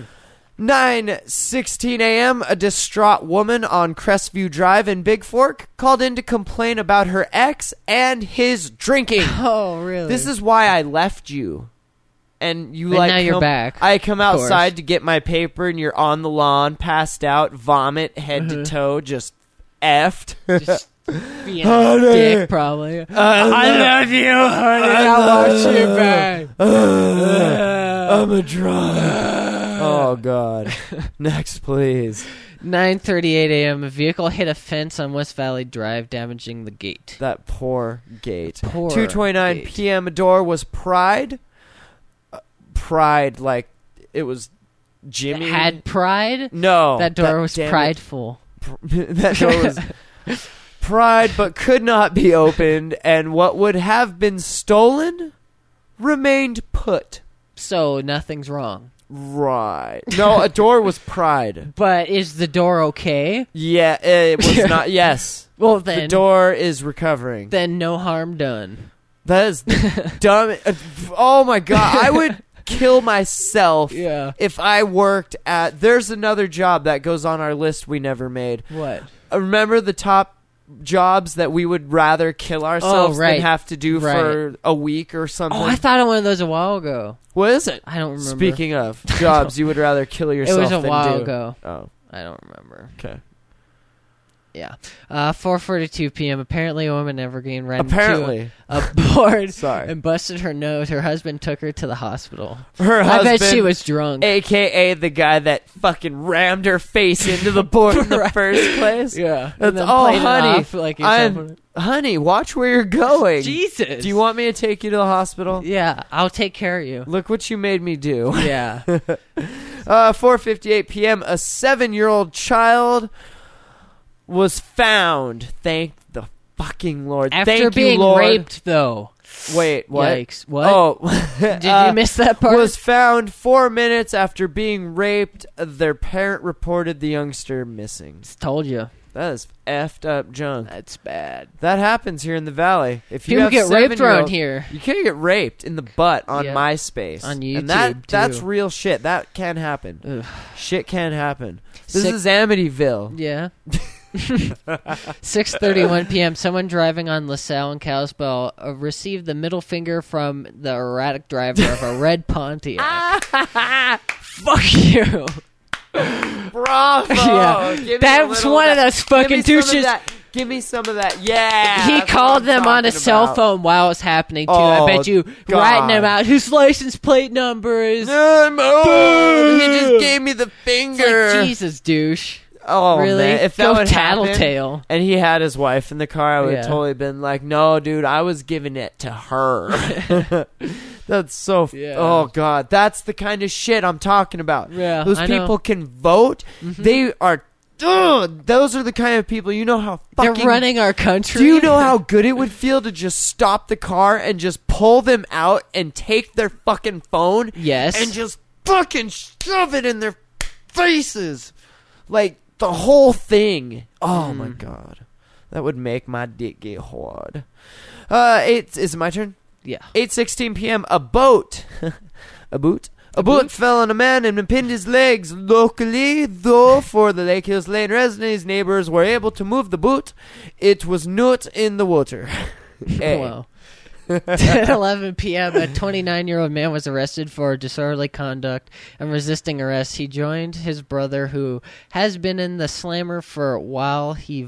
9:16 a.m., a distraught woman on Crestview Drive in Big Fork called in to complain about her ex and his drinking. Oh, really? This is why I left you. And you now you're back. I come outside to get my paper, and you're on the lawn, passed out, vomit, head to toe, just effed. Just being a dick, probably. I love you, honey. I want you back. I'm a drunk. Oh, God. Next, please. 9:38 a.m. A vehicle hit a fence on West Valley Drive, damaging the gate. That poor gate. Poor 2:29 gate. p.m. A door was pried. Pried like it was Jimmy. It had pride? No. That door was damn it. prideful. That door was pried but could not be opened, and what would have been stolen remained put. So nothing's wrong. Right. No, a door was pried. But is the door okay? Yeah, it was not. Yes. Well, then. The door is recovering. Then no harm done. That is dumb. Oh, my God. I would kill myself if I worked at... There's another job that goes on our list we never made. What? Remember the top jobs that we would rather kill ourselves than have to do for a week or something? Oh, I thought of one of those a while ago. What is it? I don't remember. Speaking of jobs you would rather kill yourself It was a than while do. ago. Oh. I don't remember. Okay. Yeah. 4:42 p.m. Apparently, a woman in Evergreen ran Apparently. into a board Sorry. and busted her nose. Her husband took her to the hospital. Her I husband, bet she was drunk. a.k.a. the guy that fucking rammed her face into the board in the first place. Yeah. That's, honey, watch where you're going. Jesus. Do you want me to take you to the hospital? Yeah, I'll take care of you. Look what you made me do. Yeah. 4:58 p.m. A 7-year-old child was found. Thank the fucking Lord. After Thank being you, Lord. raped, though. Wait, what? Yikes. What? Oh. Did you miss that part? Was found 4 minutes after being raped. Their parent reported the youngster missing. Told you. That is effed up junk. That's bad. That happens here in the Valley. If you People have get raped 7-year-old around here. You can get raped in the butt on Yeah. MySpace. On YouTube, and that's too. real shit. That can happen. Ugh. Shit can happen. This Sick- is Amityville. Yeah. 6:31 p.m. Someone driving on LaSalle and Kalispell received the middle finger from the erratic driver of a red Pontiac. Fuck you. Bravo. Yeah. Give me That's one of those fucking douches. Give me some of that. Yeah. He that's called what I'm them on a talking cell about. phone while it's happening, too. Oh, I bet you God. writing them out. Whose license plate number is... He just gave me the finger. It's like, Jesus, douche. Oh, really? man. If that Go would happen, tattletale. and he had his wife in the car, I would have Yeah. totally been like, no, dude, I was giving it to her. That's so... Yeah. Oh, God. That's the kind of shit I'm talking about. Yeah, Those I know. people can vote. They are... those are the kind of people, you know how fucking... They're running our country. Do you know how good it would feel to just stop the car and just pull them out and take their fucking phone? Yes. And just fucking shove it in their faces. Like, the whole thing. Oh, my God. That would make my dick get hard. Is it my turn? Yeah. 8:16 p.m. A boat. A boat fell on a man and pinned his legs. Locally, though, for the Lake Hills Lane resident, his neighbors were able to move the boat. It was not in the water. Wow. 10:11 p.m. A 29-year-old man was arrested for disorderly conduct and resisting arrest. He joined his brother, who has been in the slammer for a while. He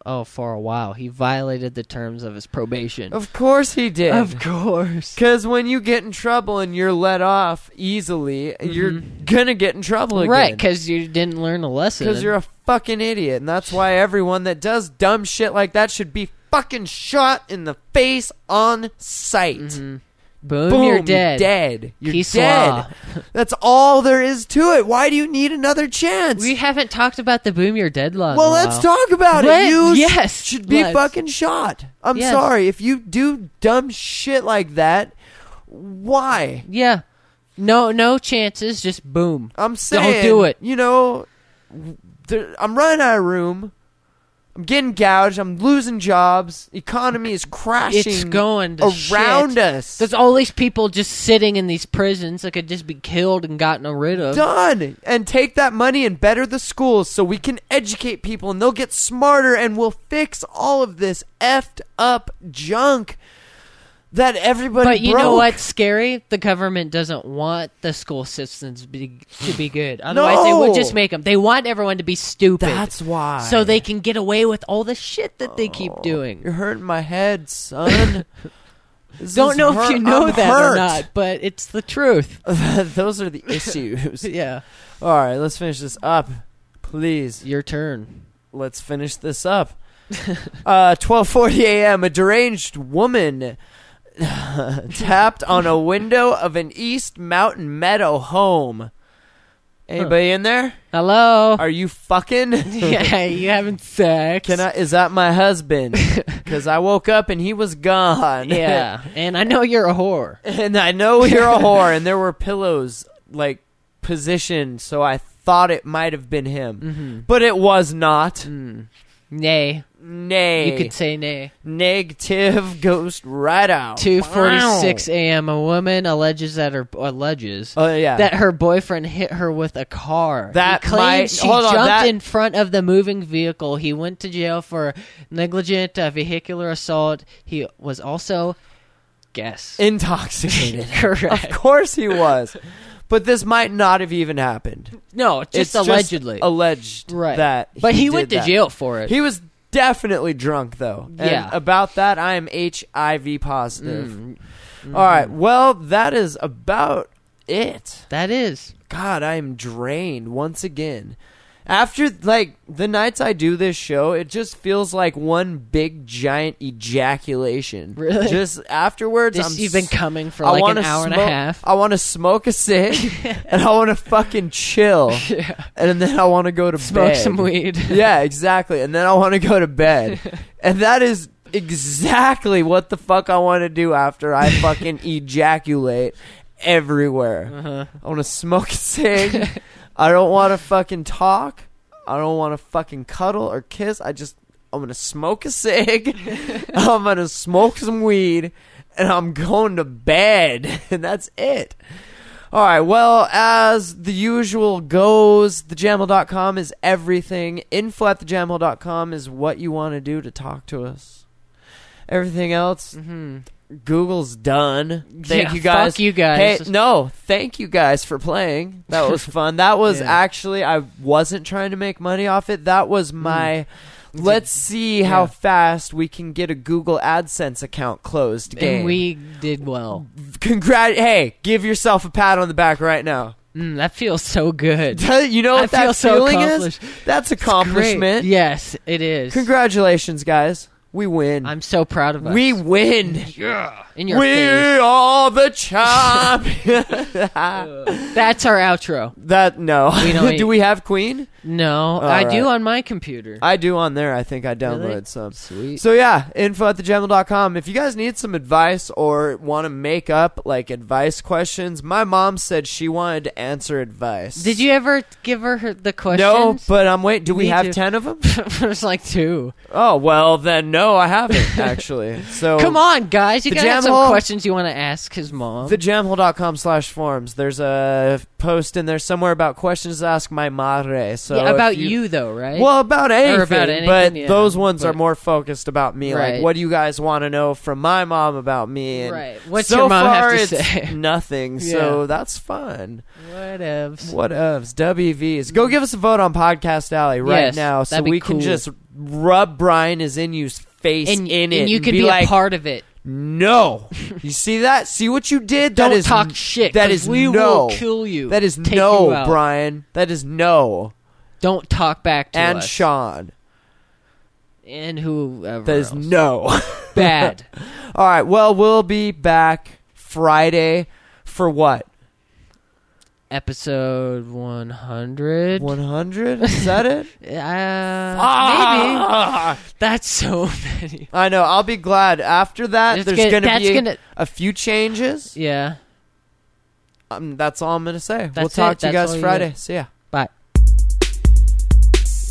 violated the terms of his probation. Of course he did. Of course. Because when you get in trouble and you're let off easily, you're gonna get in trouble again. Right, because you didn't learn a lesson. Because you're a fucking idiot, and that's why everyone that does dumb shit like that should be fucking shot in the face on sight. Boom, you're dead. You're Peace dead. law. That's all there is to it. Why do you need another chance? We haven't talked about the boom, you're dead law. Well, let's talk about it. You Yes, should be let's. fucking shot. I'm Yes. sorry. If you do dumb shit like that, why? Yeah. No chances, just boom. I'm saying, Don't do it. You know, I'm running out of room. I'm getting gouged. I'm losing jobs. Economy is crashing. It's going to around shit. us. There's all these people just sitting in these prisons that could just be killed and gotten rid of. Done. And take that money and better the schools so we can educate people and they'll get smarter and we'll fix all of this effed up junk that everybody But you broke. know what's scary? The government doesn't want the school systems to be good. Otherwise, they would just make them. They want everyone to be stupid. That's why. So they can get away with all the shit that they keep doing. You're hurting my head, son. Don't know if you know I'm that hurt. or not, but it's the truth. Those are the issues. Yeah. All right, let's finish this up. Please. Your turn. Let's finish this up. 12:40 a.m. A deranged woman tapped on a window of an East Mountain Meadow home. Anybody in there? Hello? Are you fucking? Yeah, you having sex? Is that my husband? Because I woke up and he was gone. Yeah, and I know you're a whore. And I know you're a whore. And there were pillows, like, positioned, so I thought it might have been him. Mm-hmm. But it was not. Nay. Nay. You could say nay. Negative goes right out. 2:46 a.m. A woman alleges that her boyfriend hit her with a car. That he claimed she hold on, jumped that- in front of the moving vehicle. He went to jail for negligent vehicular assault. He was also, intoxicated. Correct. Of course he was. But this might not have even happened. No, just allegedly. Just alleged Right. that But he did went to that. jail for it. He was definitely drunk, though. Yeah. And about that, I am HIV positive. All right. Well, that is about it. That is. God, I am drained once again. After, like, the nights I do this show, it just feels like one big, giant ejaculation. Really? Just afterwards, You've been coming for like an hour and a half. I want to smoke a cig, and I want to fucking chill. Yeah. And then I want to go to Smoke bed. some weed. Yeah, exactly. And then I want to go to bed. And that is exactly what the fuck I want to do after I fucking ejaculate everywhere. I want to smoke a cig. I don't want to fucking talk. I don't want to fucking cuddle or kiss. I'm going to smoke a cig. I'm going to smoke some weed. And I'm going to bed. And that's it. All right. Well, as the usual goes, thejamhole.com is everything. info@thejamhole.com is what you want to do to talk to us. Everything else... Google's done. Thank you guys. Fuck you guys. Hey, no, thank you guys for playing. That was fun. That was actually, I wasn't trying to make money off it. That was my, let's see how fast we can get a Google AdSense account closed game. And we did well. Hey, give yourself a pat on the back right now. That feels so good. You know what I feel that so feeling is? accomplished. That's accomplishment. Great. Yes, it is. Congratulations, guys. We win. I'm so proud of us. We win. Yeah. In your We face. are the champions. That's our outro. We don't Do we have Queen? No, I do on my computer. I do on there. I think I downloaded Really? some. Sweet. So yeah, info@thejamhole.com. If you guys need some advice or want to make up like advice questions, my mom said she wanted to answer advice. Did you ever give her the questions? No, but I'm waiting. Do we Me have too. 10 of them? There's like 2. Oh, well, then no, I haven't, actually. So Come on, guys. You The got Jam some Hole- questions you want to ask his mom. thejamhole.com/forums. There's a post in there somewhere about questions to ask my madre. So yeah, if about you, though, right? Well, about anything, but yeah, those ones but- are more focused about me. Right. Like, what do you guys want to know from my mom about me? And Right. What's so your mom have far to it's say? Nothing. So that's fun. Whatevs. Whatevs. WVs. Go give us a vote on Podcast Alley right Yes, now, so that'd be we can cool. just rub Brian Inu's face And in it, you and could be be like, a part of it. No. You see that? See what you did? Don't that is talk shit. That 'cause is we no. will kill you. That is Take no, you out. Brian. That is no. Don't talk back to And us. Sean. And whoever That is else. no. Bad. All right. Well, we'll be back Friday for what? Episode 100. 100? Is that it? Maybe. Ah! That's so many. I know. I'll be glad. After that, It's there's gonna- going to that's be gonna- a few changes. Yeah. That's all I'm going to say. We'll That's talk it. to you That's guys all you Friday. got. See ya. Bye.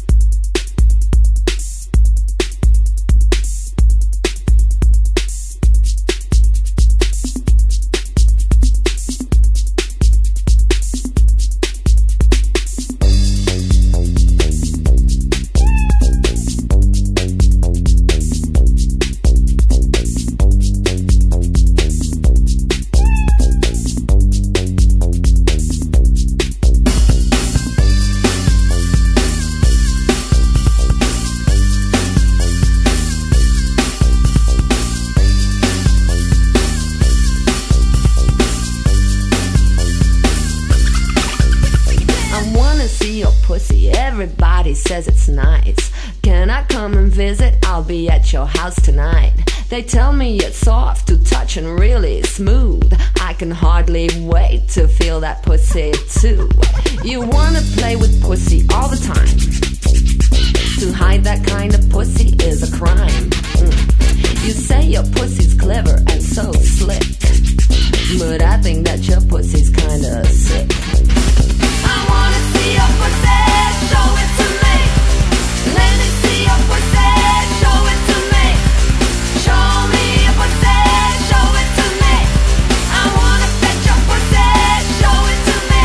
pussy, everybody says it's nice. Can I come and visit? I'll be at your house tonight. They tell me it's soft to touch and really smooth. I can hardly wait to feel that pussy too. You wanna play with pussy all the time. To hide that kind of pussy is a crime. You say your pussy's clever and so slick, but I think that your pussy's kinda sick. I wanna see your pussy, show it to me. Let me see your pussy, show it to me. Show me your pussy, show it to me. I wanna fetch your pussy, show it to me.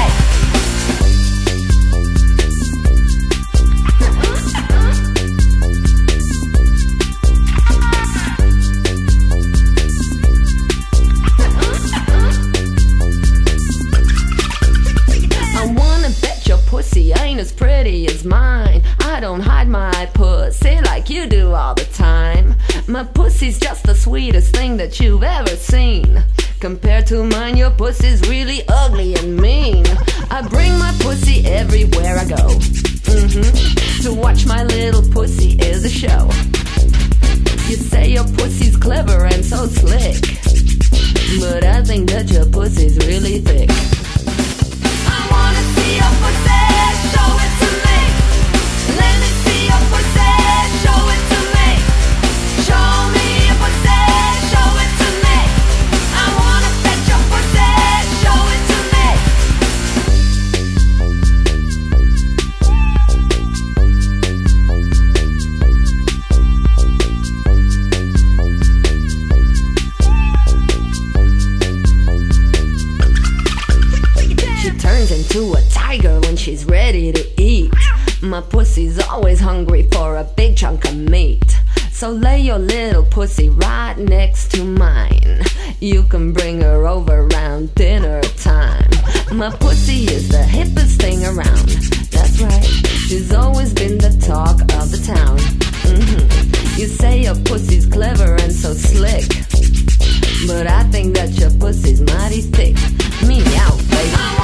I wanna bet your pussy ain't as pretty as mine. I don't hide my pussy like you do all the time. My pussy's just the sweetest thing that you've ever seen. Compared to mine, your pussy's really ugly and mean. I bring my pussy everywhere I go. To watch my little pussy is a show. You say your pussy's clever and so slick, but I think that your pussy's really thick. I wanna see your pussy, show it to me. Let me see your pussy, show it to me. Show me your pussy, show it to me. I wanna fetch your pussy, show it to me. She turns into a tiger when she's ready to eat. My pussy's always hungry for a big chunk of meat. So lay your little pussy right next to mine. You can bring her over around dinner time. My pussy is the hippest thing around. That's right, she's always been the talk of the town. You say your pussy's clever and so slick, but I think that your pussy's mighty thick. Meow, baby.